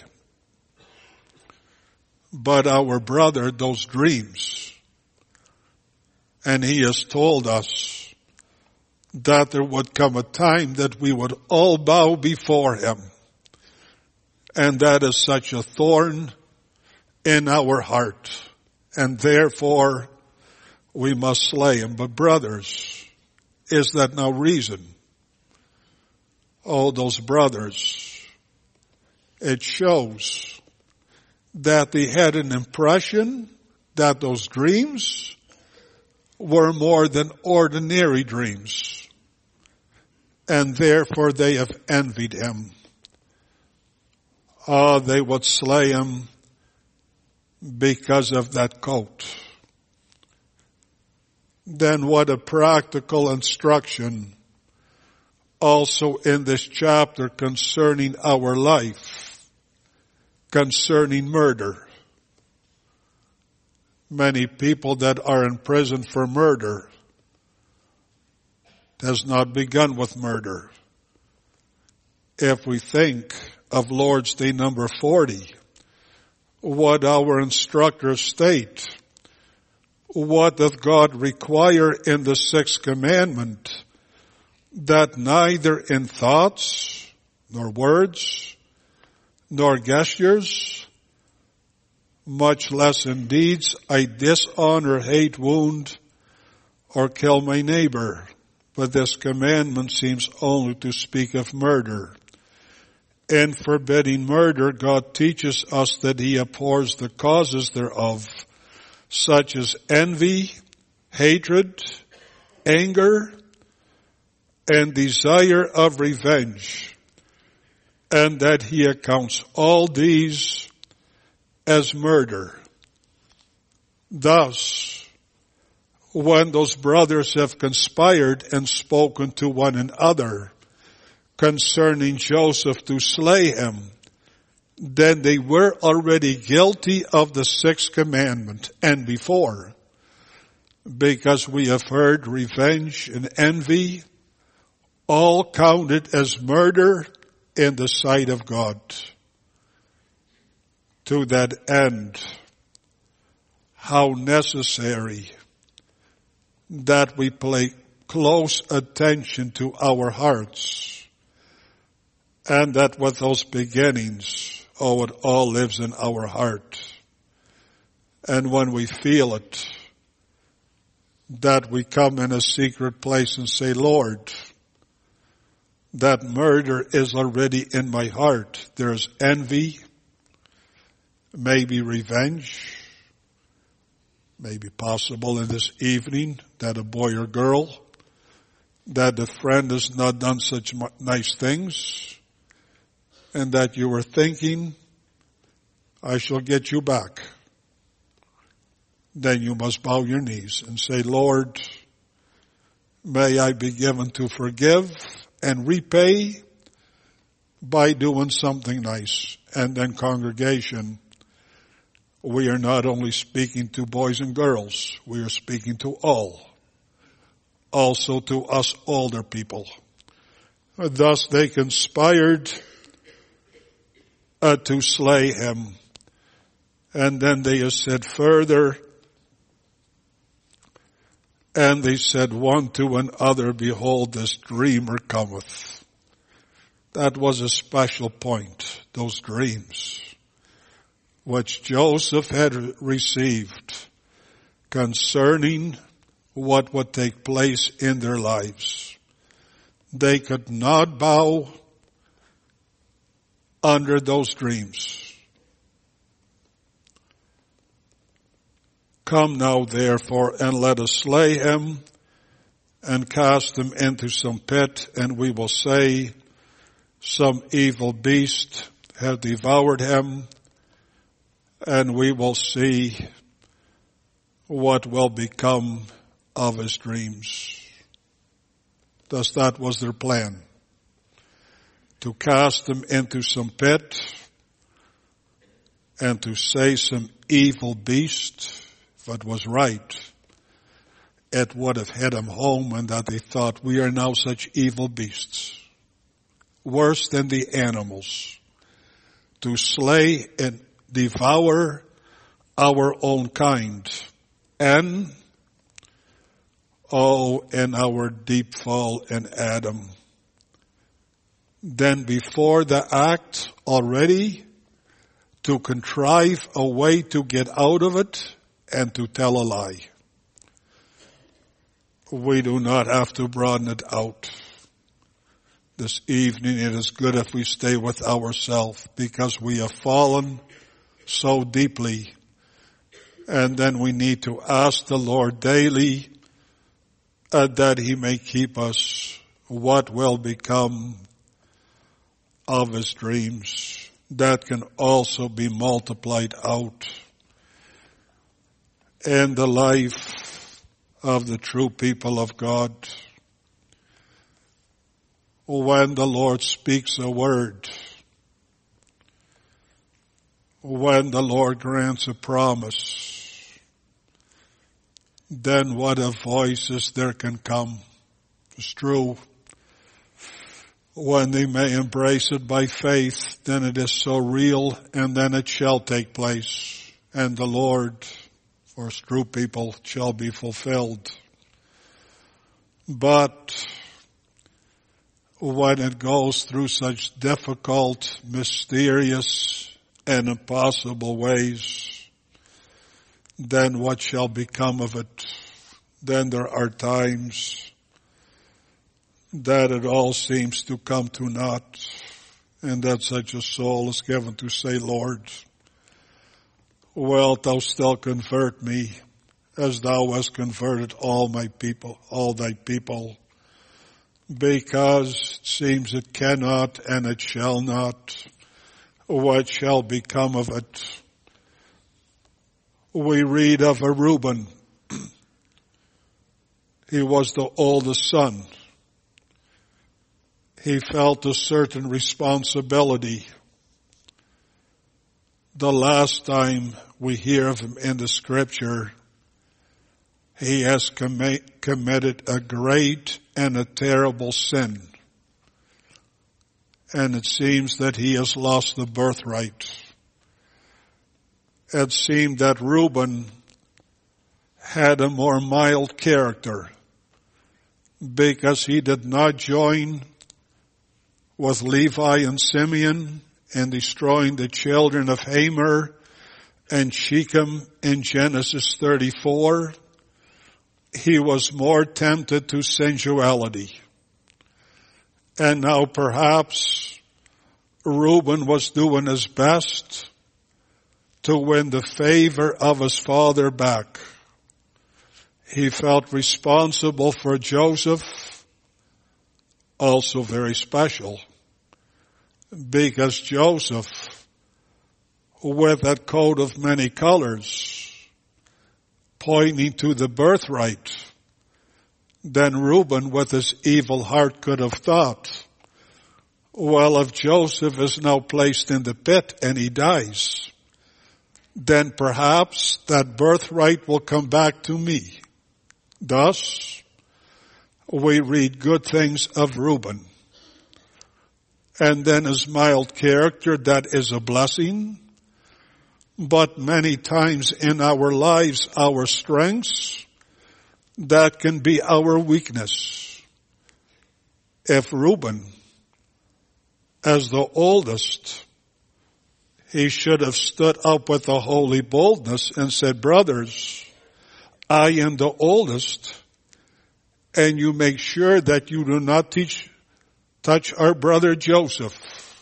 but our brother, those dreams, and he has told us that there would come a time that we would all bow before him. And that is such a thorn in our heart. And therefore, we must slay him. But brothers, is that no reason? Oh, those brothers, it shows that they had an impression that those dreams were more than ordinary dreams. And therefore they have envied him. They would slay him because of that coat. Then what a practical instruction also in this chapter concerning our life, concerning murder. Many people that are in prison for murder has not begun with murder. If we think of Lord's Day number 40, what our instructors state, what doth God require in the sixth commandment? That neither in thoughts, nor words, nor gestures, much less in deeds, I dishonor, hate, wound, or kill my neighbor. But this commandment seems only to speak of murder. In forbidding murder, God teaches us that He abhors the causes thereof, such as envy, hatred, anger, and desire of revenge, and that He accounts all these as murder. Thus, when those brothers have conspired and spoken to one another concerning Joseph to slay him, then they were already guilty of the sixth commandment and before, because we have heard revenge and envy all counted as murder in the sight of God. To that end, how necessary that we pay close attention to our hearts, and that with those beginnings, it all lives in our heart. And when we feel it, that we come in a secret place and say, Lord, that murder is already in my heart. There's envy, maybe revenge, maybe possible in this evening that a boy or girl, that the friend has not done such nice things, and that you were thinking, I shall get you back. Then you must bow your knees and say, Lord, may I be given to forgive and repay by doing something nice. And then congregation, we are not only speaking to boys and girls, we are speaking to all. Also to us older people. Thus they conspired to slay him. And then they said further, and they said one to another, behold, this dreamer cometh. That was a special point, those dreams, which Joseph had received concerning what would take place in their lives. They could not bow under those dreams. Come now therefore and let us slay him and cast him into some pit, and we will say, some evil beast hath devoured him, and we will see what will become of his dreams. Thus that was their plan. To cast him into some pit and to say some evil beast, if it was right, it would have hit him home, and that they thought, we are now such evil beasts, worse than the animals, to slay and devour our own kind. And, in our deep fall in Adam, then before the act already, to contrive a way to get out of it and to tell a lie. We do not have to broaden it out. This evening it is good if we stay with ourselves, because we have fallen so deeply, and then we need to ask the Lord daily that He may keep us. What will become of his dreams? That can also be multiplied out in the life of the true people of God. When the Lord speaks a word, when the Lord grants a promise, then what a voices there can come. It's true. When they may embrace it by faith, then it is so real, and then it shall take place. And the Lord, for his true people, shall be fulfilled. But when it goes through such difficult, mysterious, and impossible ways, then what shall become of it? Then there are times that it all seems to come to naught, and that such a soul is given to say, Lord, wilt thou still convert me as thou hast converted all my people, all thy people? Because it seems it cannot and it shall not. What shall become of it? We read of a Reuben. He was the oldest son. He felt a certain responsibility. The last time we hear of him in the scripture, he has committed a great and a terrible sin. And it seems that he has lost the birthright. It seemed that Reuben had a more mild character because he did not join with Levi and Simeon in destroying the children of Hamor and Shechem in Genesis 34. He was more tempted to sensuality. And now perhaps Reuben was doing his best to win the favor of his father back. He felt responsible for Joseph, also very special, because Joseph, with that coat of many colors, pointing to the birthright, then Reuben with his evil heart could have thought, well, if Joseph is now placed in the pit and he dies, then perhaps that birthright will come back to me. Thus, we read good things of Reuben. And then his mild character, that is a blessing. But many times in our lives, our strengths, that can be our weakness. If Reuben, as the oldest, he should have stood up with a holy boldness and said, brothers, I am the oldest, and you make sure that you do not touch our brother Joseph.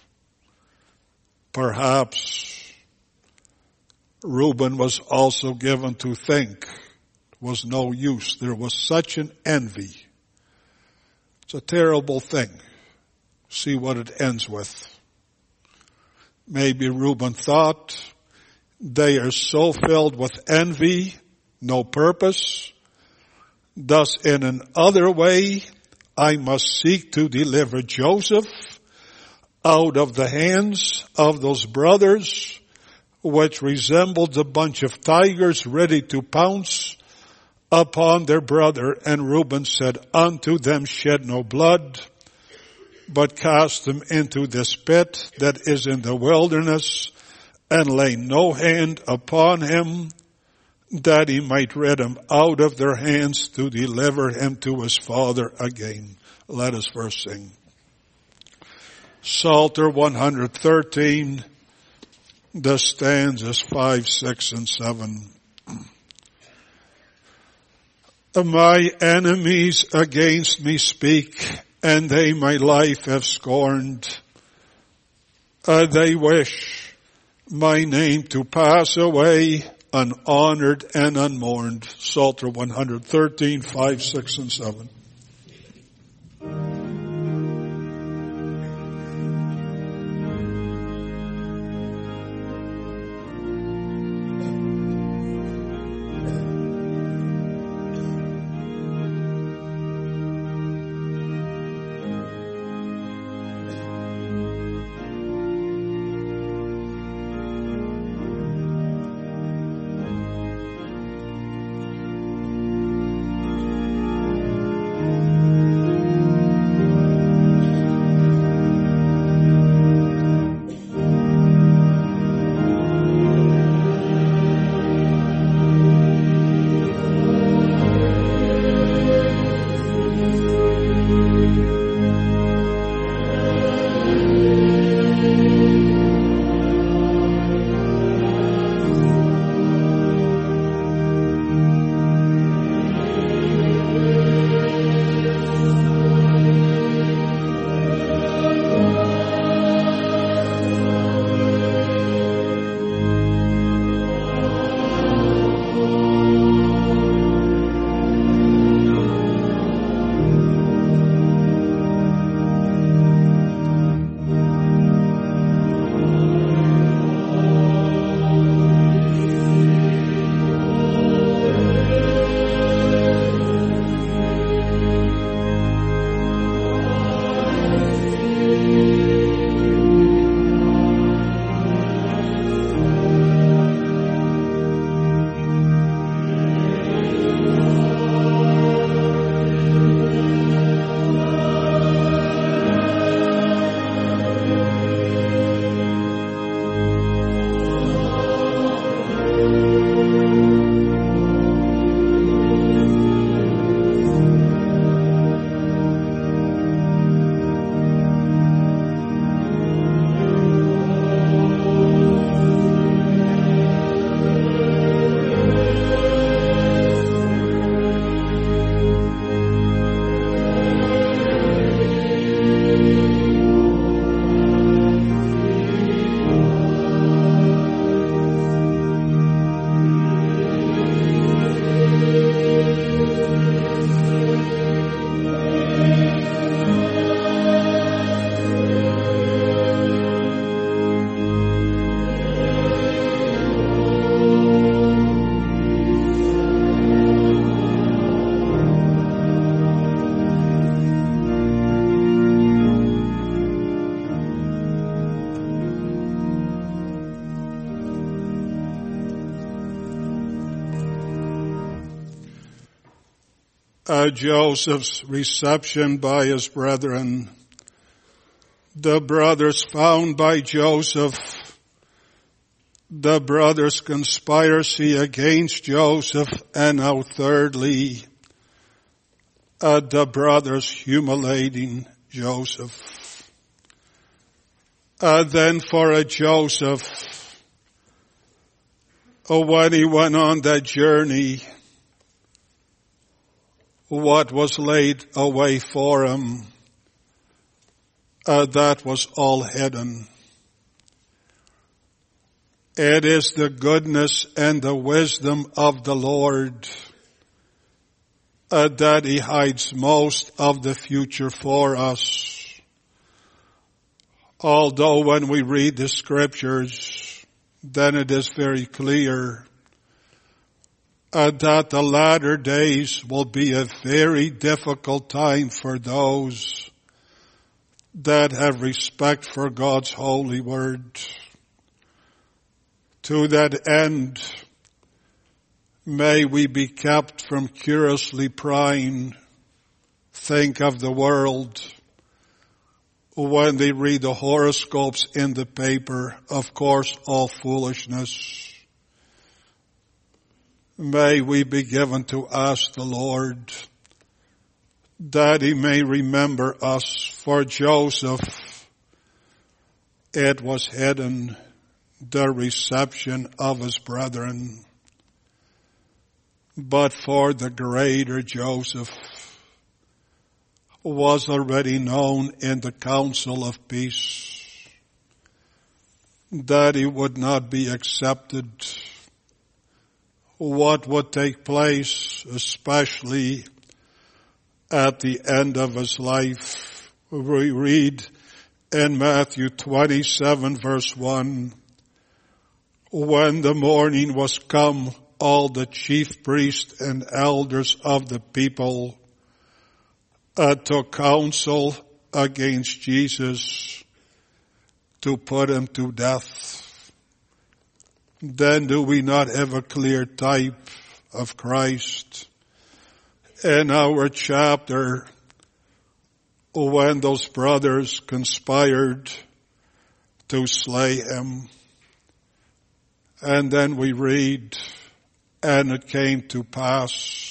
Perhaps Reuben was also given to think it was no use. There was such an envy. It's a terrible thing. See what it ends with. Maybe Reuben thought, they are so filled with envy, no purpose. Thus, in an other way, I must seek to deliver Joseph out of the hands of those brothers, which resembled a bunch of tigers ready to pounce upon their brother. And Reuben said, unto them shed no blood, but cast them into this pit that is in the wilderness, and lay no hand upon him, that he might rid him out of their hands to deliver him to his father again. Let us first sing. Psalter 113, the stanzas 5, 6, and 7. My enemies against me speak, and they my life have scorned. They wish my name to pass away, unhonored and unmourned. Psalter 113, 5, 6, and 7. Joseph's reception by his brethren. The brothers found by Joseph. The brothers' conspiracy against Joseph. And now thirdly, the brothers humiliating Joseph. Then for Joseph, when he went on that journey, what was laid away for him, that was all hidden. It is the goodness and the wisdom of the Lord that He hides most of the future for us. Although when we read the scriptures, then it is very clear that the latter days will be a very difficult time for those that have respect for God's holy word. To that end, may we be kept from curiously prying. Think of the world when they read the horoscopes in the paper, of course, all foolishness. May we be given to ask the Lord that He may remember us. For Joseph, it was hidden, the reception of his brethren. But for the greater Joseph, was already known in the council of peace that he would not be accepted. What would take place, especially at the end of his life? We read in Matthew 27 verse 1, when the morning was come, all the chief priests and elders of the people took counsel against Jesus to put him to death. Then do we not have a clear type of Christ in our chapter when those brothers conspired to slay him? And then we read, and it came to pass,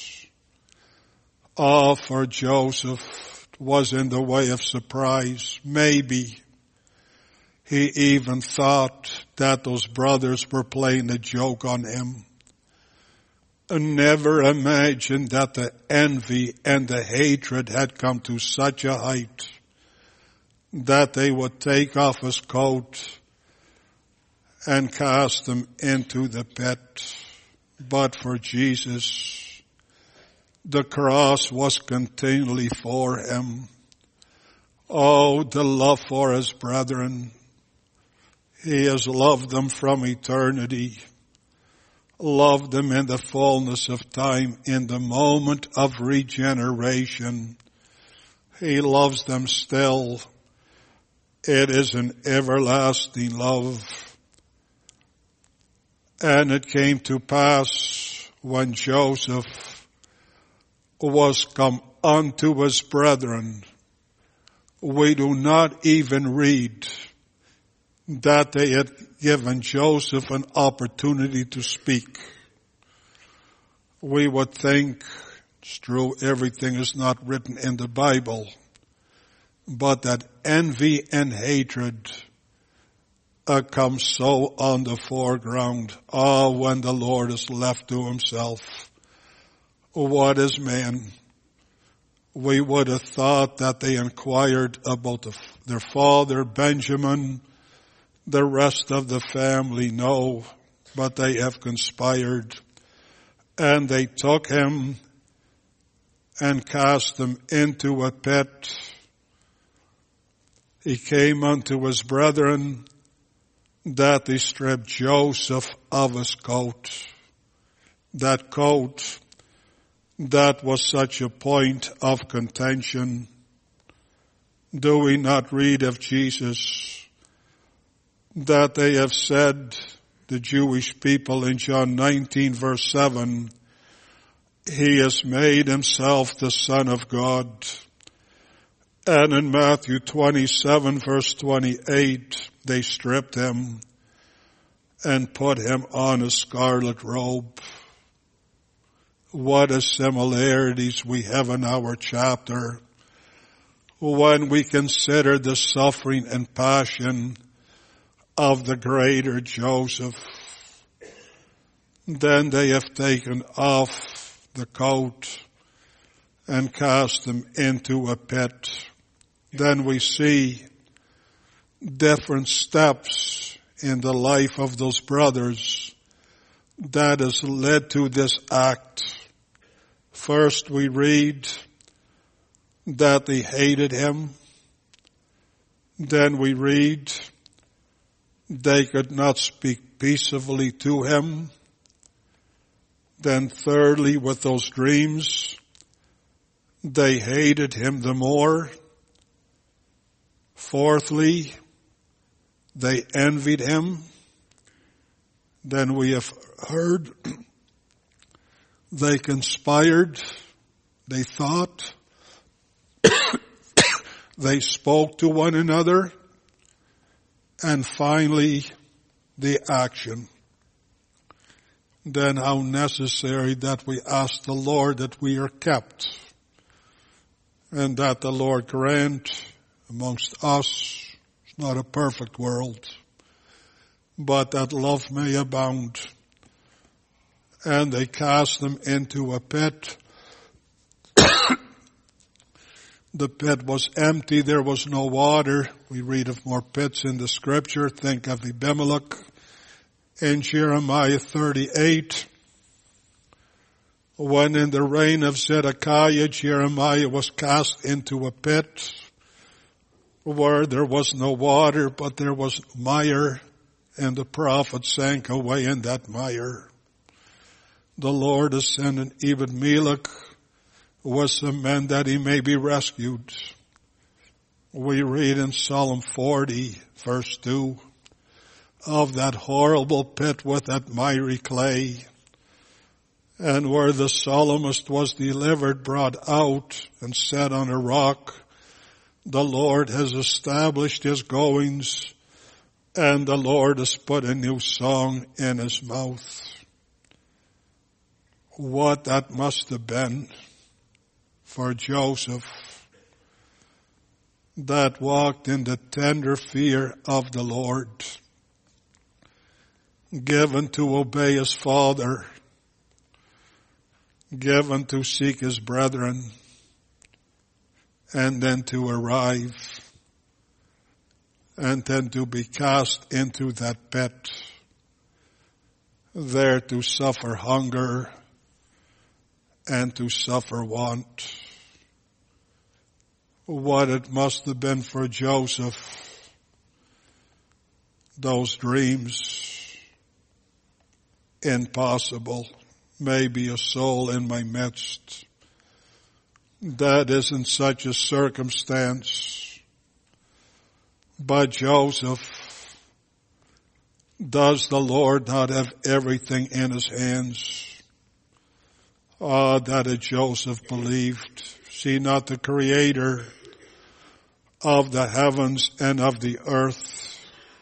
for Joseph was in the way of surprise. Maybe he even thought that those brothers were playing a joke on him. And never imagined that the envy and the hatred had come to such a height that they would take off his coat and cast him into the pit. But for Jesus, the cross was continually for him. Oh, the love for his brethren. He has loved them from eternity. Loved them in the fullness of time, in the moment of regeneration. He loves them still. It is an everlasting love. And it came to pass when Joseph was come unto his brethren, we do not even read that they had given Joseph an opportunity to speak. We would think, it's true, everything is not written in the Bible, but that envy and hatred comes so on the foreground. When the Lord is left to himself. What is man? We would have thought that they inquired about their father, Benjamin, the rest of the family. No, but they have conspired. And they took him and cast him into a pit. He came unto his brethren that they stripped Joseph of his coat. That coat that was such a point of contention. Do we not read of Jesus that they have said, the Jewish people in John 19 verse 7, He has made himself the Son of God. And in Matthew 27 verse 28, they stripped him and put him on a scarlet robe. What a similarities we have in our chapter when we consider the suffering and passion of the greater Joseph. Then they have taken off the coat and cast him into a pit. Then we see different steps in the life of those brothers that has led to this act. First we read that they hated him. Then we read they could not speak peaceably to him. Then thirdly, with those dreams, they hated him the more. Fourthly, they envied him. Then we have heard they conspired, they thought, they spoke to one another, and finally, the action. Then how necessary that we ask the Lord that we are kept, and that the Lord grant amongst us, it's not a perfect world, but that love may abound. And they cast them into a pit. The pit was empty. There was no water. We read of more pits in the scripture. Think of Abimelech in Jeremiah 38. When in the reign of Zedekiah, Jeremiah was cast into a pit where there was no water, but there was mire, and the prophet sank away in that mire. The Lord has sent an Ebed-Melech with some men that he may be rescued. We read in Psalm 40, verse 2, of that horrible pit with that miry clay, and where the psalmist was delivered, brought out, and set on a rock. The Lord has established his goings, and the Lord has put a new song in his mouth. What that must have been for Joseph, that walked in the tender fear of the Lord, given to obey his father, given to seek his brethren, and then to arrive, and then to be cast into that pit, there to suffer hunger and to suffer want. What it must have been for Joseph, those dreams, impossible. Maybe a soul in my midst that is in such a circumstance. But Joseph, does the Lord not have everything in his hands? That a Joseph believed. See not the Creator of the heavens and of the earth.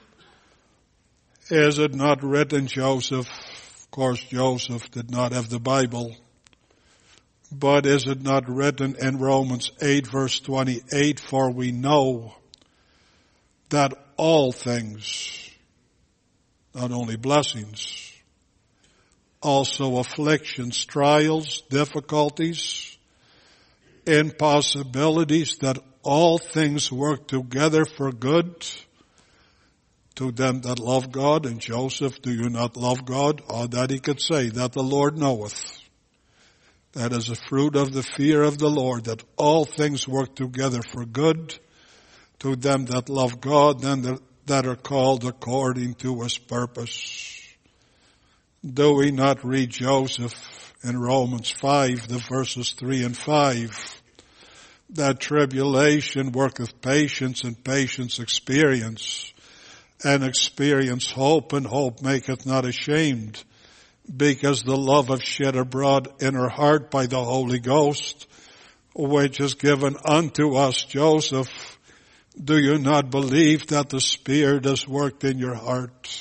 Is it not written, Joseph? Of course, Joseph did not have the Bible. But is it not written in Romans 8 verse 28, for we know that all things, not only blessings, also afflictions, trials, difficulties, impossibilities, that all things work together for good to them that love God. And Joseph, do you not love God? All that he could say, that the Lord knoweth. That is a fruit of the fear of the Lord, that all things work together for good to them that love God and that are called according to his purpose. Do we not read Joseph in Romans 5, the verses 3 and 5, that tribulation worketh patience, and patience experience, and experience hope, and hope maketh not ashamed, because the love of shed abroad in her heart by the Holy Ghost, which is given unto us, Joseph, do you not believe that the Spirit has worked in your heart?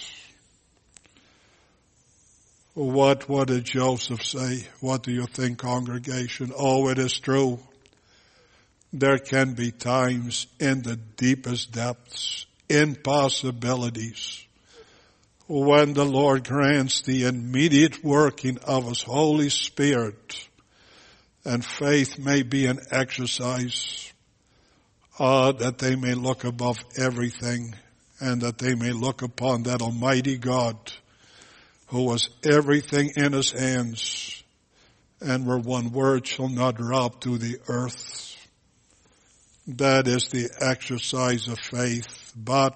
What did Joseph say? What do you think, congregation? Oh, it is true. There can be times in the deepest depths, impossibilities, when the Lord grants the immediate working of His Holy Spirit, and faith may be an exercise, that they may look above everything, and that they may look upon that Almighty God, who has everything in His hands, and where one word shall not drop to the earth. That is the exercise of faith, but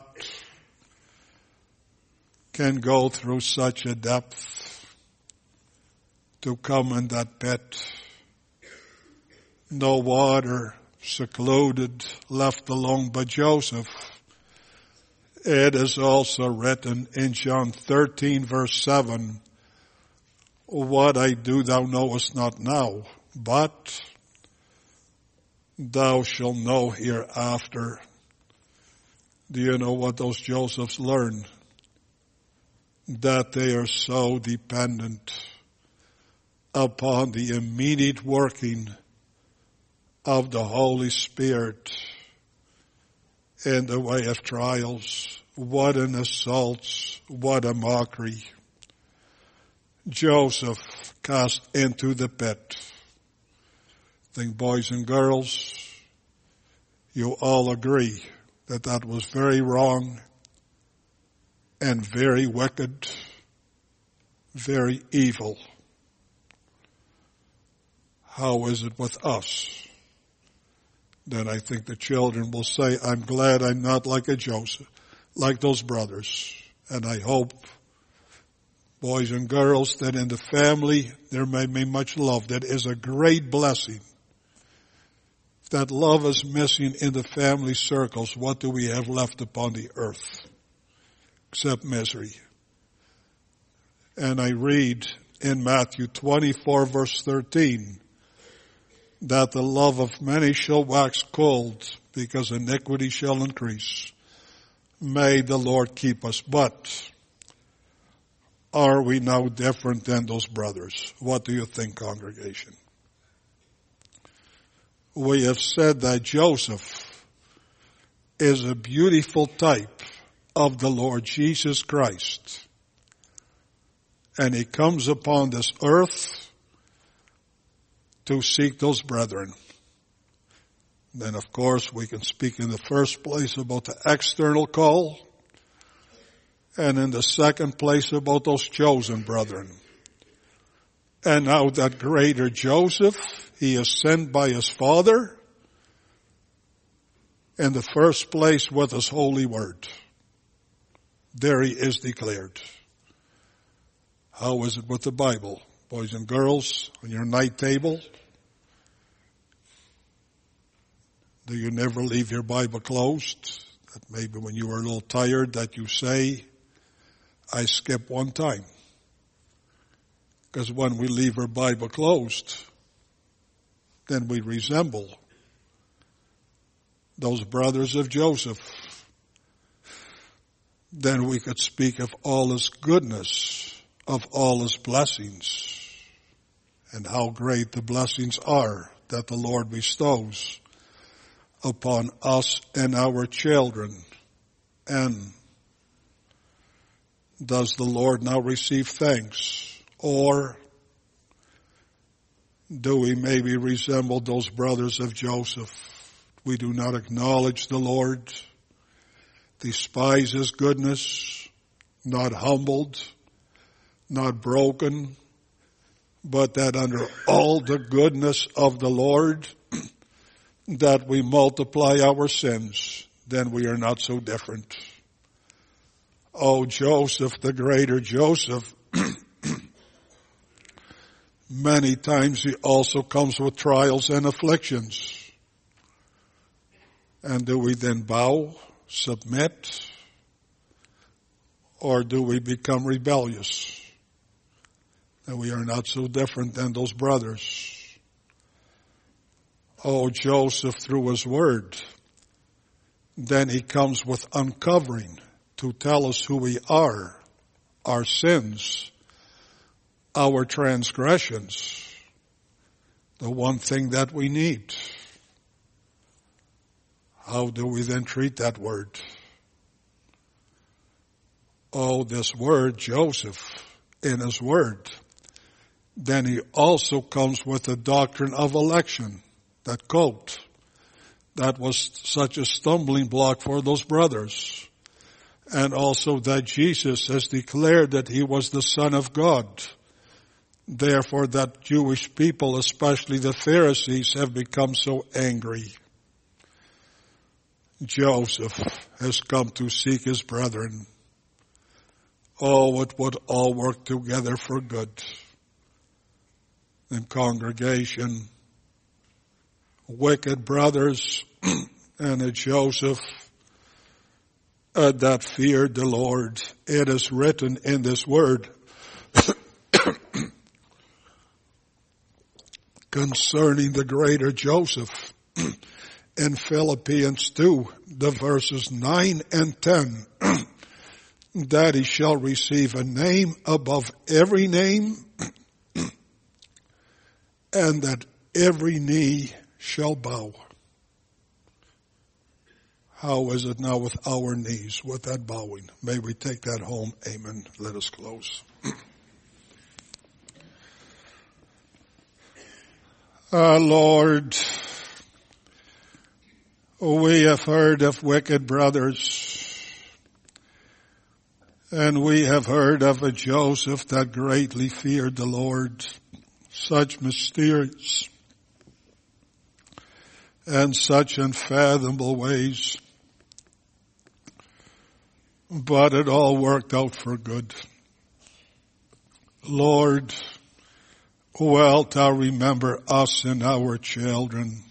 can go through such a depth to come in that pit. No water, secluded, left alone but Joseph. It is also written in John 13 verse 7, what I do thou knowest not now, but thou shalt know hereafter. Do you know what those Josephs learned? That they are so dependent upon the immediate working of the Holy Spirit in the way of trials. What an assault, what a mockery. Joseph cast into the pit. I think, boys and girls, you all agree that that was very wrong and very wicked, very evil. How is it with us? Then I think the children will say, I'm glad I'm not like a Joseph, like those brothers. And I hope, boys and girls, that in the family there may be much love. That is a great blessing. If that love is missing in the family circles, what do we have left upon the earth? Except misery. And I read in Matthew 24 verse 13, that the love of many shall wax cold, because iniquity shall increase. May the Lord keep us. But are we now different than those brothers? What do you think, congregation? We have said that Joseph is a beautiful type of the Lord Jesus Christ. And he comes upon this earth to seek those brethren. Then of course we can speak in the first place about the external call, and in the second place about those chosen brethren. And now that greater Joseph, he is sent by his Father, in the first place with his holy word. There he is declared. How is it with the Bible? Boys and girls, on your night table, do you never leave your Bible closed? That maybe when you are a little tired that you say, I skip one time. Because when we leave our Bible closed, then we resemble those brothers of Joseph. Then we could speak of all his goodness, of all his blessings, and how great the blessings are that the Lord bestows upon us and our children. And does the Lord now receive thanks? Or do we maybe resemble those brothers of Joseph? We do not acknowledge the Lord, despise his goodness, not humbled, not broken, but that under all the goodness of the Lord, that we multiply our sins, then we are not so different. Oh, Joseph, the greater Joseph, many times he also comes with trials and afflictions. And do we then bow, submit, or do we become rebellious? that we are not so different than those brothers. Oh, Joseph through his word. Then he comes with uncovering to tell us who we are, our sins, our transgressions, the one thing that we need. How do we then treat that word? Oh, this word, Joseph, in his word. Then he also comes with the doctrine of election, that quote. That was such a stumbling block for those brothers. And also that Jesus has declared that he was the Son of God. Therefore that Jewish people, especially the Pharisees, have become so angry. Joseph has come to seek his brethren. Oh, it would all work together for good. In congregation, wicked brothers and a Joseph that feared the Lord. It is written in this word concerning the greater Joseph in Philippians 2, the verses 9 and 10, that he shall receive a name above every name, and that every knee shall bow. How is it now with our knees, with that bowing? May we take that home. Amen. Let us close. Lord, we have heard of wicked brothers, and we have heard of a Joseph that greatly feared the Lord. Such mysterious and such unfathomable ways. But it all worked out for good. Lord, wilt thou remember us and our children.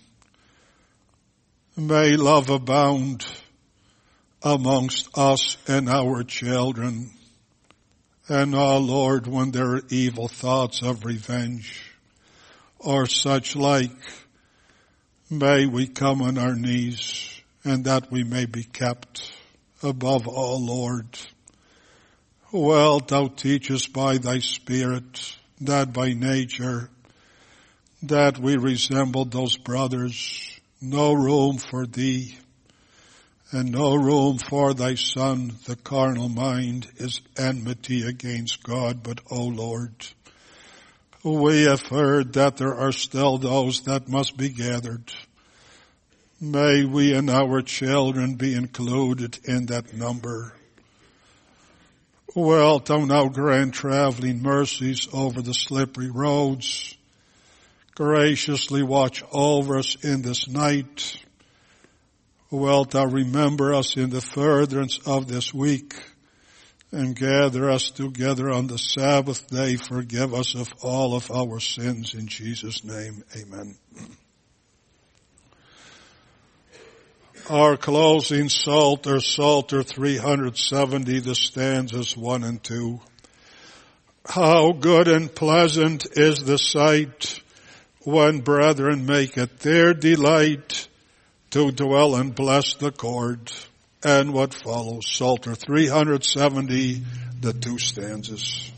May love abound amongst us and our children. And, Lord, when there are evil thoughts of revenge or such like, may we come on our knees and that we may be kept. Above all, Lord, wilt thou teach us by thy Spirit that by nature that we resemble those brothers. No room for thee and no room for thy Son. The carnal mind is enmity against God. But, O Lord, we have heard that there are still those that must be gathered. May we and our children be included in that number. Wilt thou now grant traveling mercies over the slippery roads. Graciously watch over us in this night. Wilt thou remember us in the furtherance of this week and gather us together on the Sabbath day. Forgive us of all of our sins in Jesus' name. Amen. Our closing Psalter 370, the stanzas 1 and 2. How good and pleasant is the sight when brethren make it their delight to dwell and bless the Lord. And what follows, Psalter 370, the 2 stanzas.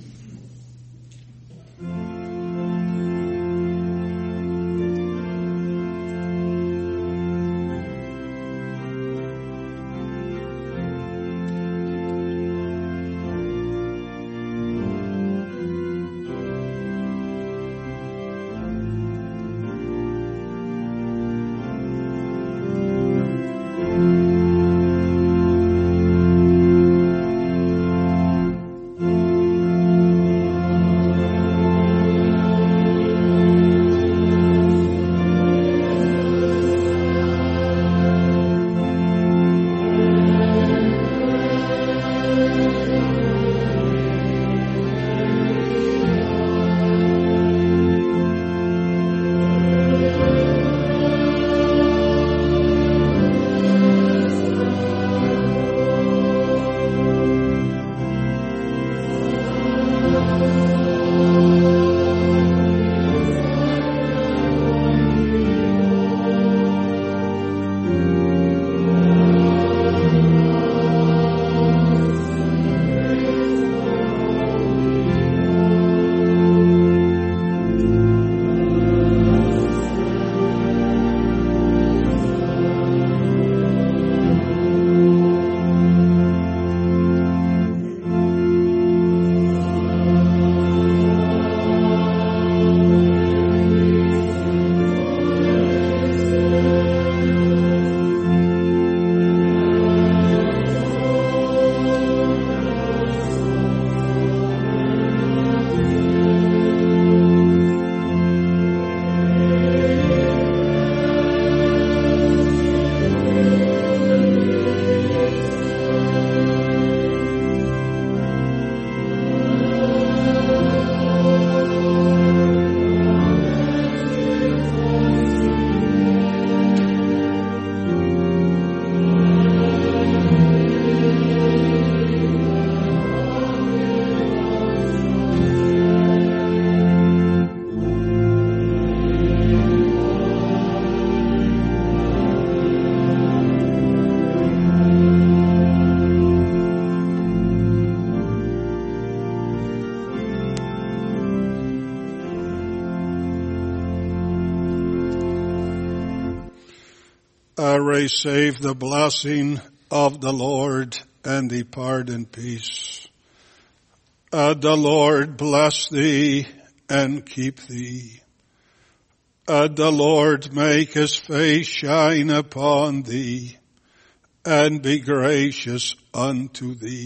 receive the blessing of the Lord and depart in peace. The Lord bless thee and keep thee. The Lord make his face shine upon thee and be gracious unto thee.